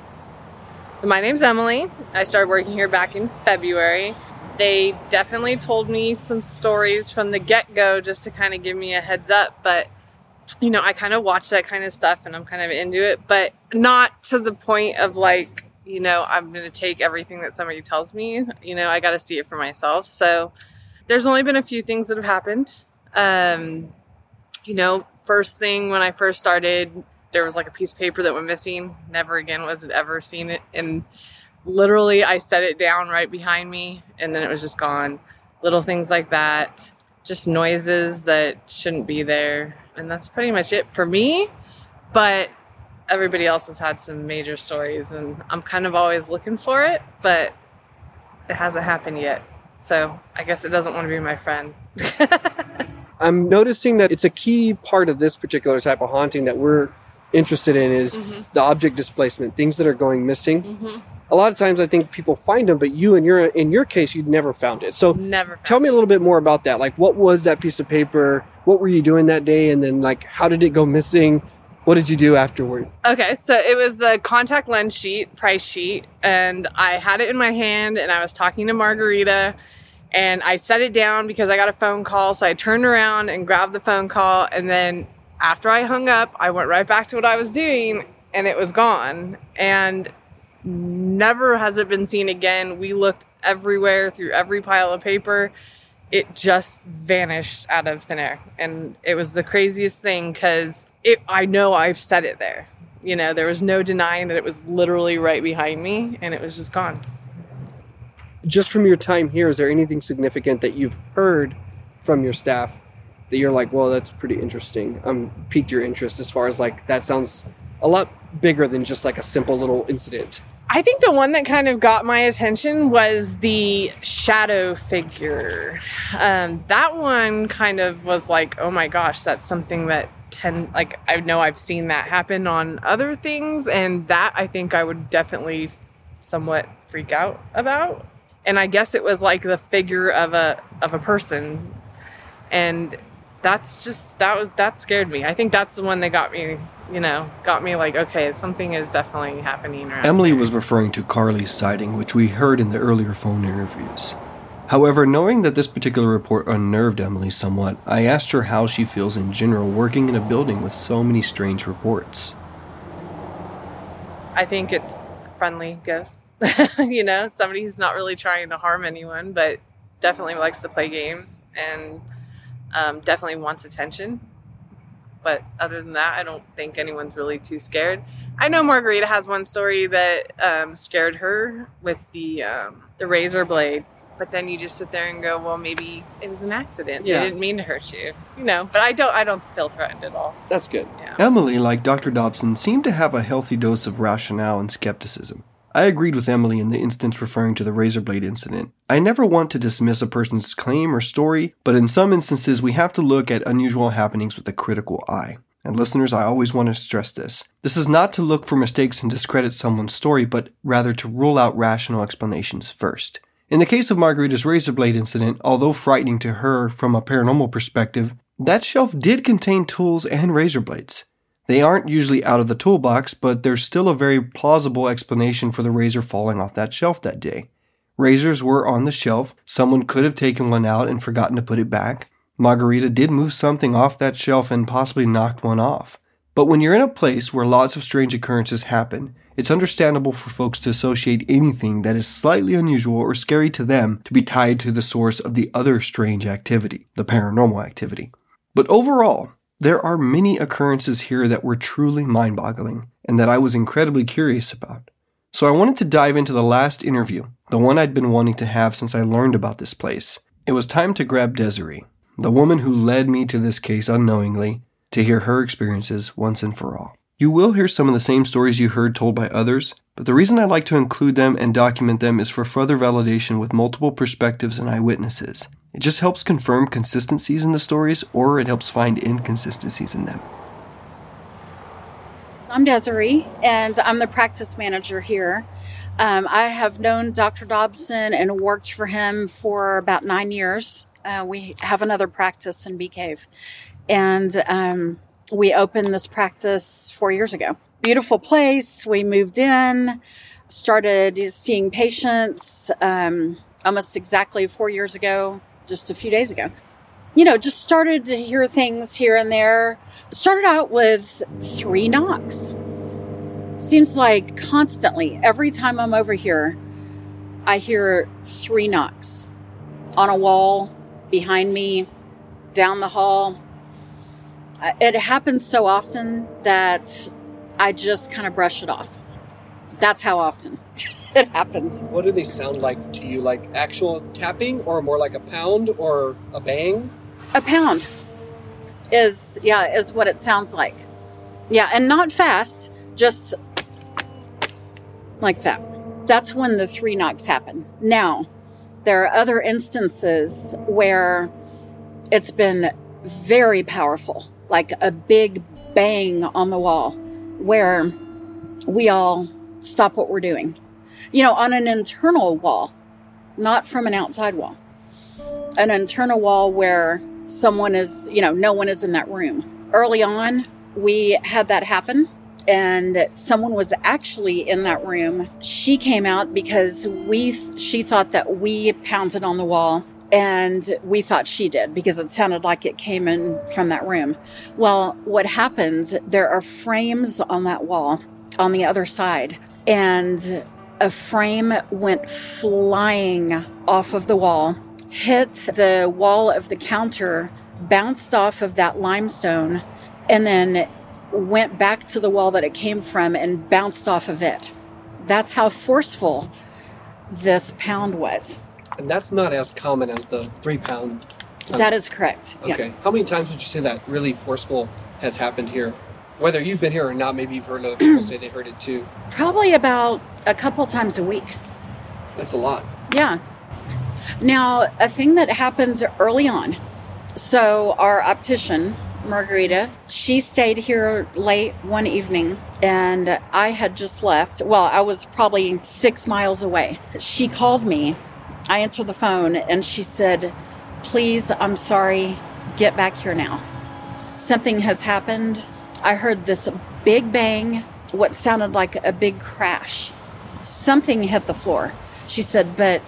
So my name's Emily. I started working here back in February. They definitely told me some stories from the get-go just to kind of give me a heads up. But, I kind of watch that kind of stuff and I'm kind of into it, but not to the point of like, I'm going to take everything that somebody tells me. I got to see it for myself. So there's only been a few things that have happened. First thing when I first started, there was like a piece of paper that went missing. Never again was it ever seen it. And literally I set it down right behind me and then it was just gone. Little things like that. Just noises that shouldn't be there. And that's pretty much it for me. But everybody else has had some major stories and I'm kind of always looking for it, but it hasn't happened yet. So I guess it doesn't want to be my friend. I'm noticing that it's a key part of this particular type of haunting that we're interested in is the object displacement, things that are going missing. A lot of times I think people find them, but in your case, you'd never found it. So tell me a little bit more about that. Like, what was that piece of paper? What were you doing that day? And then like, how did it go missing? What did you do afterward? Okay, so it was the contact lens sheet, price sheet, and I had it in my hand and I was talking to Margarita and I set it down because I got a phone call. So I turned around and grabbed the phone call, and then after I hung up, I went right back to what I was doing and it was gone. And never has it been seen again. We looked everywhere through every pile of paper. It just vanished out of thin air. And it was the craziest thing because I know I've set it there. There was no denying that it was literally right behind me and it was just gone. Just from your time here, is there anything significant that you've heard from your staff that you're like, well, that's pretty interesting? Piqued your interest as far as like, that sounds a lot bigger than just like a simple little incident. I think the one that kind of got my attention was the shadow figure. That one kind of was like, oh my gosh, that's something that I know I've seen that happen on other things, and that I think I would definitely somewhat freak out about. And I guess it was like the figure of a person, and that scared me. I think that's the one that got me like, okay, something is definitely happening around Emily here. was referring to Carly's sighting, which we heard in the earlier phone interviews. However, knowing that this particular report unnerved Emily somewhat, I asked her how she feels in general working in a building with so many strange reports. I think it's a friendly ghost. Somebody who's not really trying to harm anyone, but definitely likes to play games and definitely wants attention. But other than that, I don't think anyone's really too scared. I know Margarita has one story that scared her with the razor blade. But then you just sit there and go, well, maybe it was an accident. Yeah. They didn't mean to hurt you. But I don't feel threatened at all. That's good. Yeah. Emily, like Dr. Dobson, seemed to have a healthy dose of rationale and skepticism. I agreed with Emily in the instance referring to the razor blade incident. I never want to dismiss a person's claim or story, but in some instances we have to look at unusual happenings with a critical eye. And listeners, I always want to stress this. This is not to look for mistakes and discredit someone's story, but rather to rule out rational explanations first. In the case of Margarita's razor blade incident, although frightening to her from a paranormal perspective, that shelf did contain tools and razor blades. They aren't usually out of the toolbox, but there's still a very plausible explanation for the razor falling off that shelf that day. Razors were on the shelf, someone could have taken one out and forgotten to put it back. Margarita did move something off that shelf and possibly knocked one off. But when you're in a place where lots of strange occurrences happen, it's understandable for folks to associate anything that is slightly unusual or scary to them to be tied to the source of the other strange activity, the paranormal activity. But overall, there are many occurrences here that were truly mind-boggling and that I was incredibly curious about. So I wanted to dive into the last interview, the one I'd been wanting to have since I learned about this place. It was time to grab Desiree, the woman who led me to this case unknowingly, to hear her experiences once and for all. You will hear some of the same stories you heard told by others, but the reason I like to include them and document them is for further validation with multiple perspectives and eyewitnesses. It just helps confirm consistencies in the stories, or it helps find inconsistencies in them. I'm Desiree, and I'm the practice manager here. I have known Dr. Dobson and worked for him for about 9 years. We have another practice in Bee Cave, and we opened this practice 4 years ago. Beautiful place. We moved in, started seeing patients almost exactly 4 years ago, just a few days ago. Just started to hear things here and there. Started out with 3 knocks. Seems like constantly, every time I'm over here, I hear 3 knocks on a wall, behind me, down the hall. It happens so often that I just kind of brush it off. That's how often it happens. What do they sound like to you? Like actual tapping or more like a pound or a bang? A pound is what it sounds like. Yeah, and not fast, just like that. That's when the 3 knocks happen. Now, there are other instances where it's been very powerful, like a big bang on the wall, where we all stop what we're doing. On an internal wall, not from an outside wall. An internal wall where someone is, no one is in that room. Early on, we had that happen, and someone was actually in that room. She came out because she thought that we pounded on the wall, and we thought she did because it sounded like it came in from that room. Well, what happens, there are frames on that wall on the other side, and a frame went flying off of the wall, hit the wall of the counter, bounced off of that limestone, and then went back to the wall that it came from and bounced off of it. That's how forceful this pound was. And that's not as common as the 3 pound. That is correct. Okay. Yeah. How many times would you say that really forceful has happened here? Whether you've been here or not, maybe you've heard other people say they heard it too. Probably about a couple times a week. That's a lot. Yeah. Now, a thing that happened early on. So our optician, Margarita, she stayed here late one evening, and I had just left. Well, I was probably 6 miles away. She called me. I answered the phone, and she said, "Please, I'm sorry, get back here now. Something has happened. I heard this big bang, what sounded like a big crash. Something hit the floor." She said, "But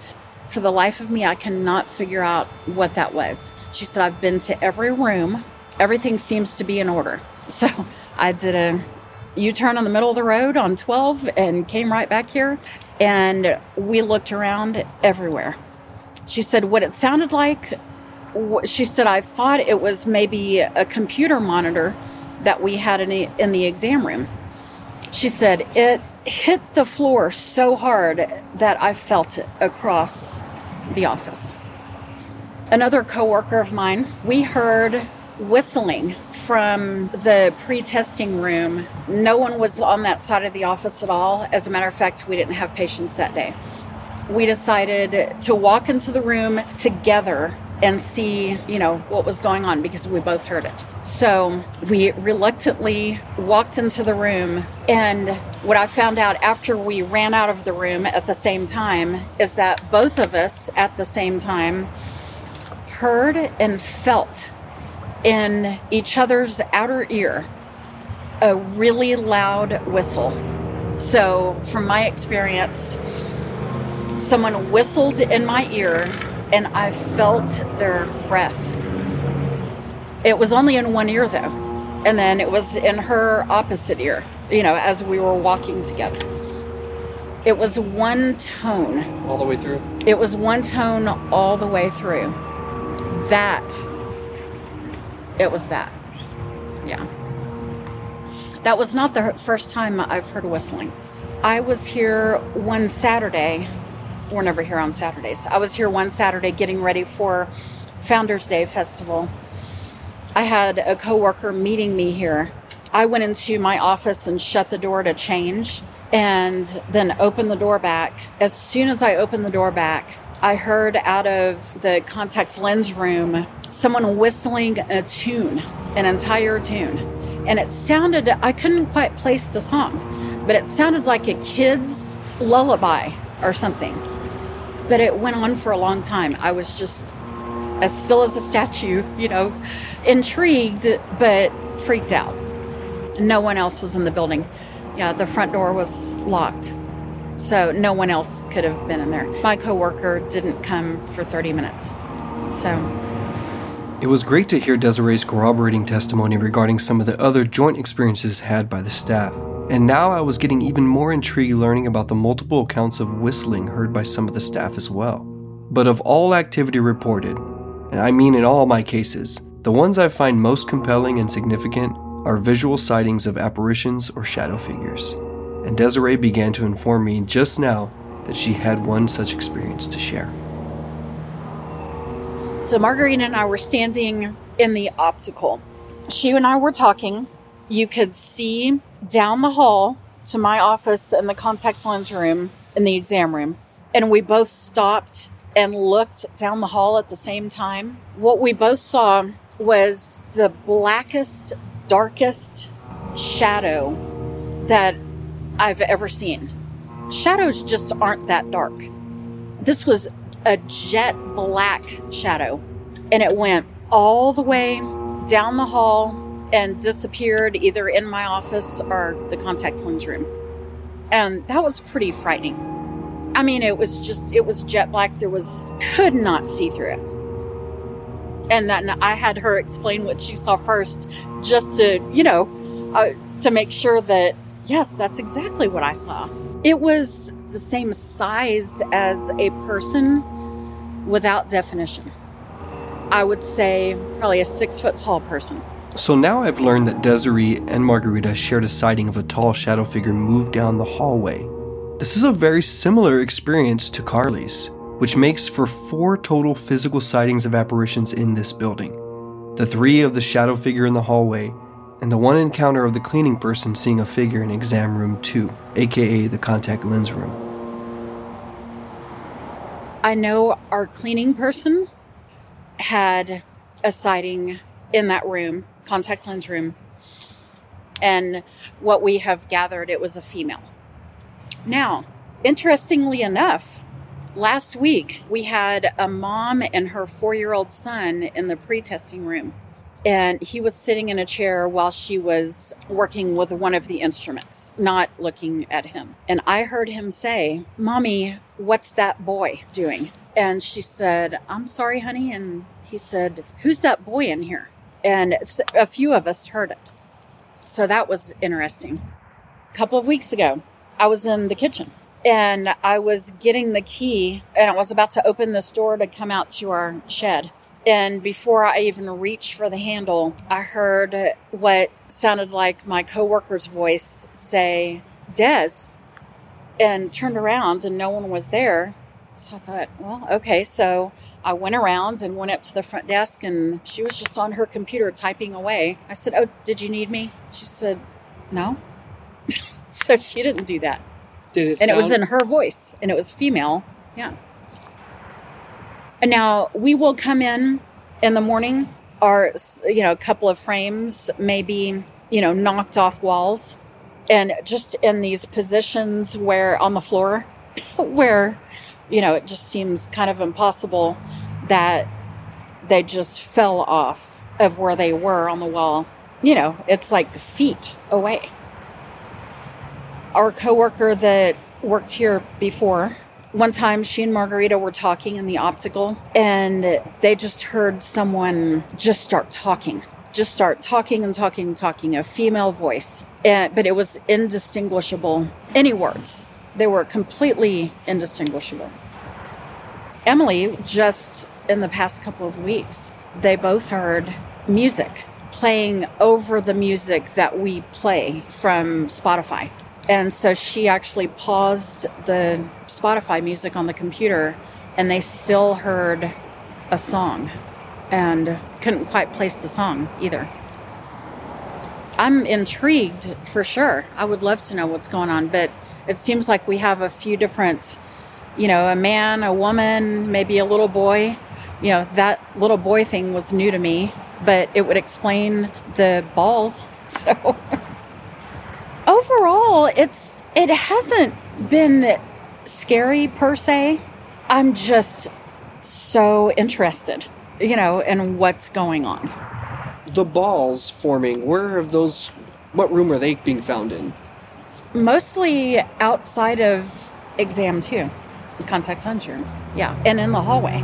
For the life of me, I cannot figure out what that was. She said, I've been to every room. Everything seems to be in order. So I did a U-turn on the middle of the road on 12 and came right back here. And we looked around everywhere. She said what it sounded like, she said, I thought it was maybe a computer monitor that we had in the exam room. She said it hit the floor so hard that I felt it across the office. Another coworker of mine, we heard whistling from the pre-testing room. No one was on that side of the office at all. As a matter of fact, we didn't have patients that day. We decided to walk into the room together and see, what was going on because we both heard it. So we reluctantly walked into the room, and what I found out after we ran out of the room at the same time is that both of us at the same time heard and felt in each other's outer ear a really loud whistle. So from my experience, someone whistled in my ear and I felt their breath. It was only in one ear though. And then it was in her opposite ear, as we were walking together. It was one tone. All the way through? It was one tone all the way through. It was that. Yeah. That was not the first time I've heard whistling. I was here one Saturday. We're never here on Saturdays. I was here one Saturday getting ready for Founders Day Festival. I had a coworker meeting me here. I went into my office and shut the door to change and then opened the door back. As soon as I opened the door back, I heard out of the contact lens room someone whistling a tune, an entire tune. And it sounded, I couldn't quite place the song, but it sounded like a kid's lullaby or something. But it went on for a long time. I was just as still as a statue, intrigued, but freaked out. No one else was in the building. Yeah, the front door was locked. So no one else could have been in there. My coworker didn't come for 30 minutes. So it was great to hear Desiree's corroborating testimony regarding some of the other joint experiences had by the staff. And now I was getting even more intrigued learning about the multiple accounts of whistling heard by some of the staff as well. But of all activity reported, and I mean in all my cases, the ones I find most compelling and significant are visual sightings of apparitions or shadow figures. And Desiree began to inform me just now that she had one such experience to share. So Margarita and I were standing in the optical. She and I were talking. You could see down the hall to my office in the contact lens room in the exam room. And we both stopped and looked down the hall at the same time. What we both saw was the blackest, darkest shadow that I've ever seen. Shadows just aren't that dark. This was a jet black shadow, and it went all the way down the hall and disappeared either in my office or the contact lens room. And that was pretty frightening. I mean, it was jet black. Could not see through it. And then I had her explain what she saw first, just to, to make sure that, yes, that's exactly what I saw. It was the same size as a person without definition. I would say probably a 6 foot tall person. So now I've learned that Desiree and Margarita shared a sighting of a tall shadow figure move down the hallway. This is a very similar experience to Carly's, which makes for 4 total physical sightings of apparitions in this building. The 3 of the shadow figure in the hallway, and the 1 encounter of the cleaning person seeing a figure in exam room 2, aka the contact lens room. I know our cleaning person had a sighting in that room, contact lens room, and what we have gathered, it was a female. Now, interestingly enough, last week we had a mom and her 4-year-old son in the pre-testing room. And he was sitting in a chair while she was working with one of the instruments, not looking at him. And I heard him say, "Mommy, what's that boy doing?" And she said, "I'm sorry, honey." And he said, "Who's that boy in here?" And a few of us heard it. So that was interesting. A couple of weeks ago, I was in the kitchen and I was getting the key and I was about to open this door to come out to our shed. And before I even reached for the handle, I heard what sounded like my coworker's voice say, "Des," and turned around and no one was there. So I thought, well, okay. So I went around and went up to the front desk and she was just on her computer typing away. I said, "Oh, did you need me?" She said, "No." So she didn't do that. It was in her voice and it was female. Yeah. And now we will come in the morning, or, a couple of frames, maybe, knocked off walls, and just in these positions where on the floor where, it just seems kind of impossible that they just fell off of where they were on the wall. It's like feet away. Our coworker that worked here before, one time she and Margarita were talking in the optical and they just heard someone just start talking, and talking, a female voice. But it was indistinguishable. Any words. They were completely indistinguishable. Emily, just in the past couple of weeks, they both heard music playing over the music that we play from Spotify. And so she actually paused the Spotify music on the computer and they still heard a song and couldn't quite place the song either. I'm intrigued for sure. I would love to know what's going on, but it seems like we have a few different, a man, a woman, maybe a little boy. That little boy thing was new to me, but it would explain the balls. So overall, it hasn't been scary per se. I'm just so interested, in what's going on. The balls forming, what room are they being found in? Mostly outside of exam 2, the contact lens room. Yeah, and in the hallway.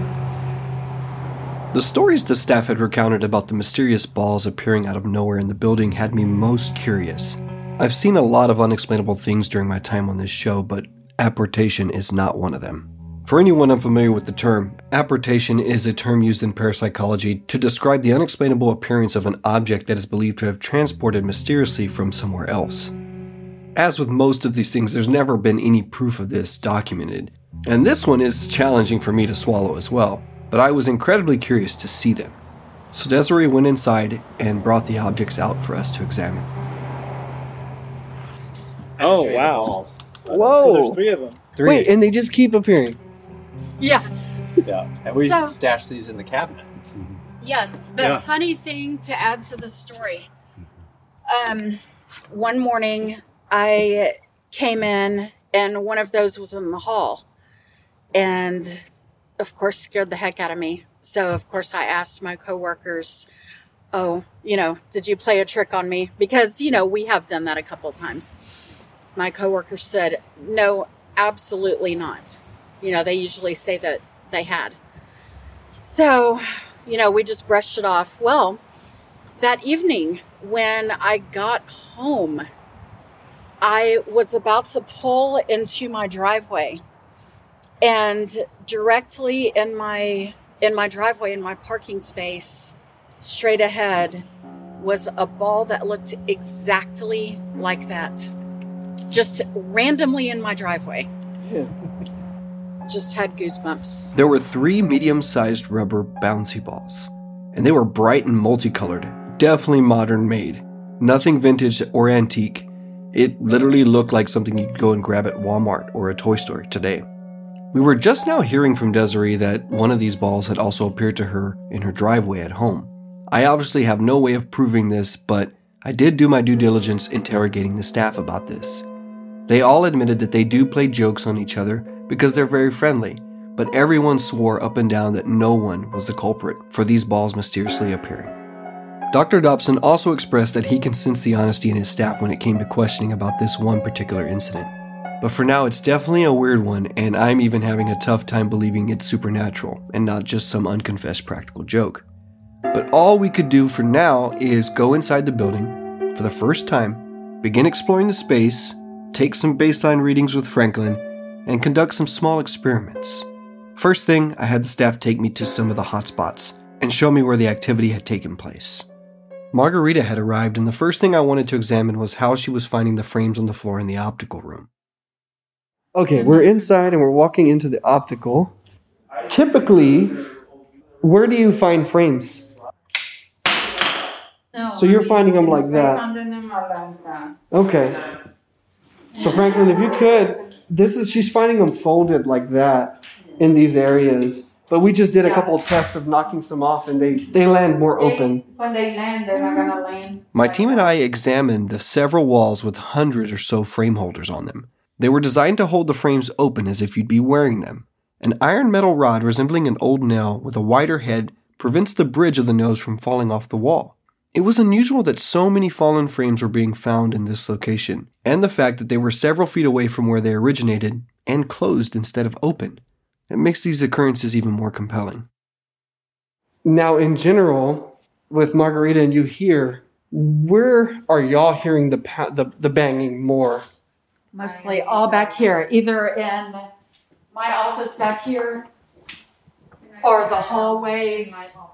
The stories the staff had recounted about the mysterious balls appearing out of nowhere in the building had me most curious. I've seen a lot of unexplainable things during my time on this show, but apportation is not one of them. For anyone unfamiliar with the term, apportation is a term used in parapsychology to describe the unexplainable appearance of an object that is believed to have transported mysteriously from somewhere else. As with most of these things, there's never been any proof of this documented, and this one is challenging for me to swallow as well, but I was incredibly curious to see them. So Desiree went inside and brought the objects out for us to examine. Oh, wow. Whoa! So there's 3 of them. Wait, and they just keep appearing. Yeah. Yeah. And we stashed these in the cabinet. Yes, but funny thing to add to the story. One morning I came in and one of those was in the hall. And of course scared the heck out of me. So of course I asked my coworkers, "Oh, did you play a trick on me?" Because, we have done that a couple of times. My coworker said, "No, absolutely not." They usually say that they had. So, we just brushed it off. Well, that evening when I got home, I was about to pull into my driveway, and directly in my driveway, in my parking space, straight ahead, was a ball that looked exactly like that. Just randomly in my driveway. Yeah. Just had goosebumps. There were 3 medium-sized rubber bouncy balls, and they were bright and multicolored, definitely modern made. Nothing vintage or antique. It literally looked like something you could go and grab at Walmart or a toy store today. We were just now hearing from Desiree that one of these balls had also appeared to her in her driveway at home. I obviously have no way of proving this, but I did do my due diligence interrogating the staff about this. They all admitted that they do play jokes on each other because they're very friendly, but everyone swore up and down that no one was the culprit for these balls mysteriously appearing. Dr. Dobson also expressed that he can sense the honesty in his staff when it came to questioning about this one particular incident. But for now, it's definitely a weird one, and I'm even having a tough time believing it's supernatural and not just some unconfessed practical joke. But all we could do for now is go inside the building for the first time, begin exploring the space, take some baseline readings with Franklin, and conduct some small experiments. First thing, I had the staff take me to some of the hotspots and show me where the activity had taken place. Margarita had arrived, and the first thing I wanted to examine was how she was finding the frames on the floor in the optical room. Okay, we're inside and we're walking into the optical. Typically, where do you find frames? So you're finding them like that. Okay. So Franklin, if you could, she's finding them folded like that in these areas. But we just did a couple of tests of knocking some off and they land more open. When they land, they're not going to land. My team and I examined the several walls with 100 or so frame holders on them. They were designed to hold the frames open as if you'd be wearing them. An iron metal rod resembling an old nail with a wider head prevents the bridge of the nose from falling off the wall. It was unusual that so many fallen frames were being found in this location, and the fact that they were several feet away from where they originated and closed instead of open. It makes these occurrences even more compelling. Now, in general, with Margarita and you here, where are y'all hearing the banging more? Mostly all back here, either in my office back here or the hallway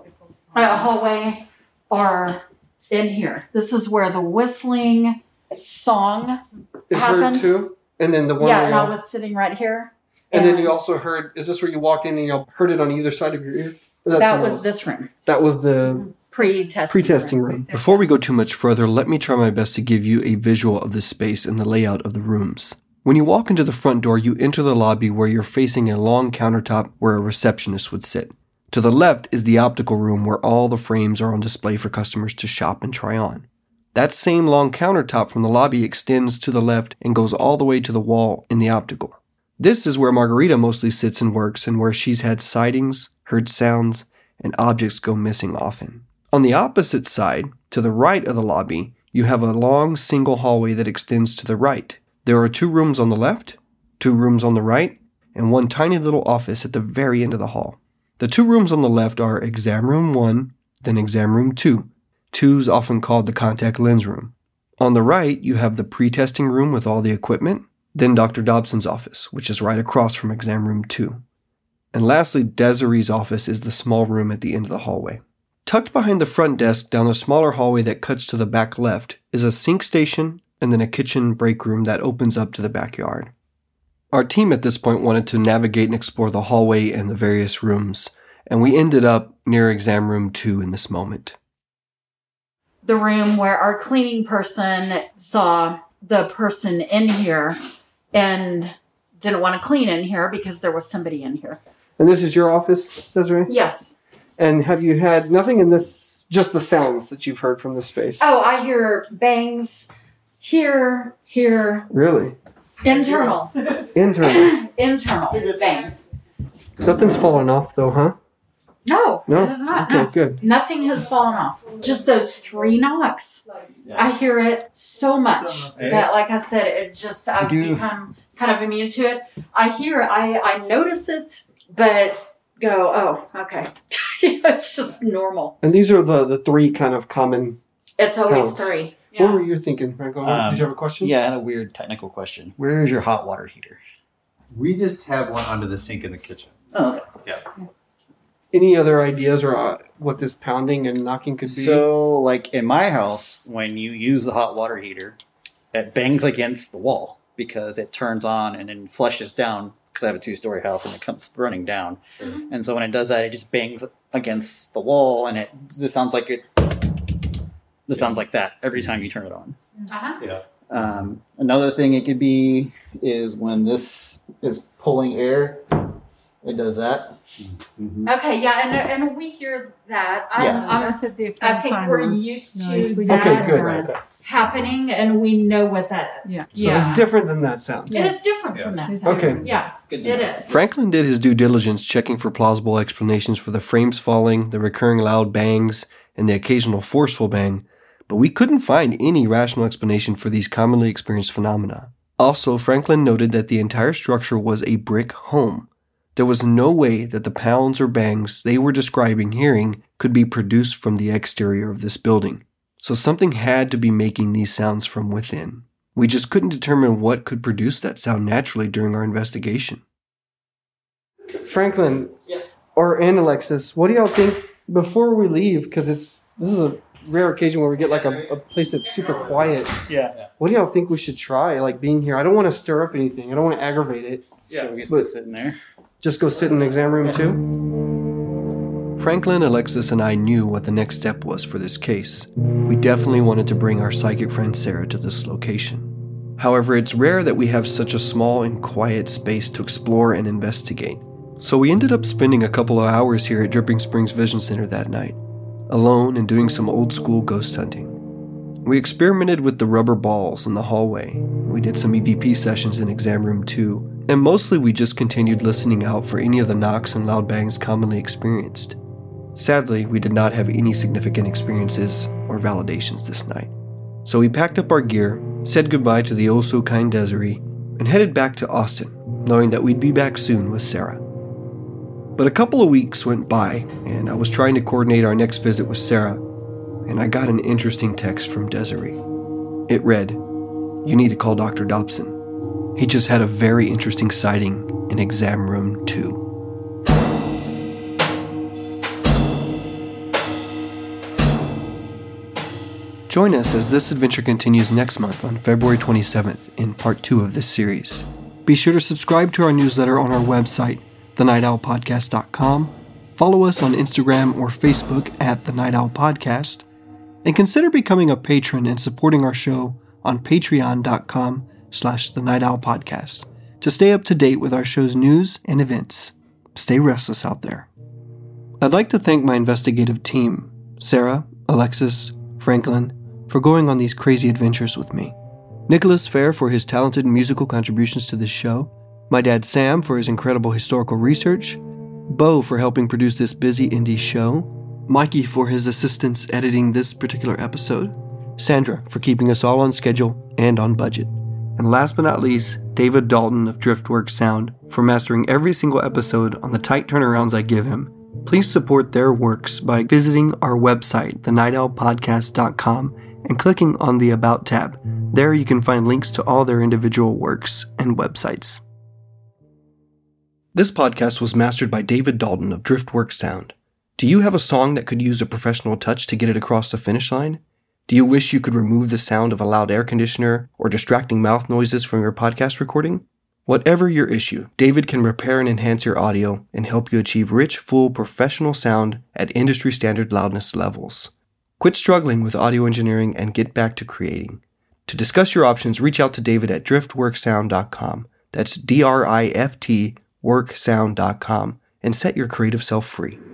or in here. This is where the whistling song happened. Heard too? And then the one and I was sitting right here. And then you also heard, is this where you walked in and you heard it on either side of your ear? That was this room. That was the pre-testing room. Before we go too much further, let me try my best to give you a visual of the space and the layout of the rooms. When you walk into the front door, you enter the lobby where you're facing a long countertop where a receptionist would sit. To the left is the optical room where all the frames are on display for customers to shop and try on. That same long countertop from the lobby extends to the left and goes all the way to the wall in the optical. This is where Margarita mostly sits and works and where she's had sightings, heard sounds, and objects go missing often. On the opposite side, to the right of the lobby, you have a long single hallway that extends to the right. There are 2 rooms on the left, 2 rooms on the right, and one tiny little office at the very end of the hall. The 2 rooms on the left are exam room 1, then exam room 2. 2's often called the contact lens room. On the right, you have the pre-testing room with all the equipment, then Dr. Dobson's office, which is right across from exam room 2. And lastly, Desiree's office is the small room at the end of the hallway. Tucked behind the front desk down the smaller hallway that cuts to the back left is a sink station and then a kitchen break room that opens up to the backyard. Our team at this point wanted to navigate and explore the hallway and the various rooms, and we ended up near exam room 2 in this moment. The room where our cleaning person saw the person in here and didn't want to clean in here because there was somebody in here. And this is your office, Desiree? Yes. And have you had nothing in this, just the sounds that you've heard from this space? Oh, I hear bangs here. Really? Internal. Internal bangs. Nothing's fallen off though, huh? No, it is not. Okay, no. good. Nothing has fallen off. Just those 3 knocks. I hear it so much that, like I said, I've become kind of immune to it. I hear it, I notice it, but go, oh, okay. It's just normal. And these are the 3 kind of common. It's always counts. 3. Yeah. What were you thinking, Franco? Did you have a question? Yeah, I had a weird technical question. Where is your hot water heater? We just have one under the sink in the kitchen. Oh, okay. Yeah. Any other ideas or what this pounding and knocking could be? So, like in my house, when you use the hot water heater, it bangs against the wall because it turns on and then flushes down because I have a 2-story house and it comes running down. Sure. And so when it does that, it just bangs against the wall and it sounds like that every time you turn it on. Uh-huh. Yeah. Another thing it could be is when this is pulling air, it does that. Mm-hmm. Okay, yeah, and we hear that. I think we're used to Okay, that good. happening, and we know what that is. So it's different than that sound. It is different from that sound. Okay. Yeah, it is. Franklin did his due diligence checking for plausible explanations for the frames falling, the recurring loud bangs, and the occasional forceful bang, but we couldn't find any rational explanation for these commonly experienced phenomena. Also, Franklin noted that the entire structure was a brick home. There was no way that the pounds or bangs they were describing hearing could be produced from the exterior of this building. So something had to be making these sounds from within. We just couldn't determine what could produce that sound naturally during our investigation. Franklin, and Alexis, what do y'all think before we leave? Because this is a rare occasion where we get like a place that's super quiet. Yeah. What do y'all think we should try, like being here? I don't want to stir up anything. I don't want to aggravate it. Yeah, we just go sit in there. Just go sit in the exam room too? Franklin, Alexis, and I knew what the next step was for this case. We definitely wanted to bring our psychic friend Sarah to this location. However, it's rare that we have such a small and quiet space to explore and investigate. So we ended up spending a couple of hours here at Dripping Springs Vision Center that night, alone and doing some old school ghost hunting. We experimented with the rubber balls in the hallway. We did some EVP sessions in exam room 2, and mostly we just continued listening out for any of the knocks and loud bangs commonly experienced. Sadly, we did not have any significant experiences or validations this night. So we packed up our gear, said goodbye to the oh-so-kind Desiree, and headed back to Austin, knowing that we'd be back soon with Sarah. But a couple of weeks went by, and I was trying to coordinate our next visit with Sarah, and I got an interesting text from Desiree. It read, "You need to call Dr. Dobson. He just had a very interesting sighting in exam room 2. Join us as this adventure continues next month on February 27th in part 2 of this series. Be sure to subscribe to our newsletter on our website, thenightowlpodcast.com, follow us on Instagram or Facebook at The Night Owl Podcast, and consider becoming a patron and supporting our show on patreon.com/The Night Owl Podcast to stay up to date with our show's news and events. Stay restless out there. I'd like to thank my investigative team, Sarah, Alexis, Franklin, for going on these crazy adventures with me. Nicholas Fair for his talented musical contributions to this show, my dad Sam for his incredible historical research, Bo for helping produce this busy indie show, Mikey for his assistance editing this particular episode, Sandra for keeping us all on schedule and on budget, and last but not least, David Dalton of Driftworks Sound for mastering every single episode on the tight turnarounds I give him. Please support their works by visiting our website, thenightowlpodcast.com, and clicking on the About tab. There you can find links to all their individual works and websites. This podcast was mastered by David Dalton of Driftworks Sound. Do you have a song that could use a professional touch to get it across the finish line? Do you wish you could remove the sound of a loud air conditioner or distracting mouth noises from your podcast recording? Whatever your issue, David can repair and enhance your audio and help you achieve rich, full, professional sound at industry-standard loudness levels. Quit struggling with audio engineering and get back to creating. To discuss your options, reach out to David at driftworksound.com. That's DRIFT worksound.com and set your creative self free.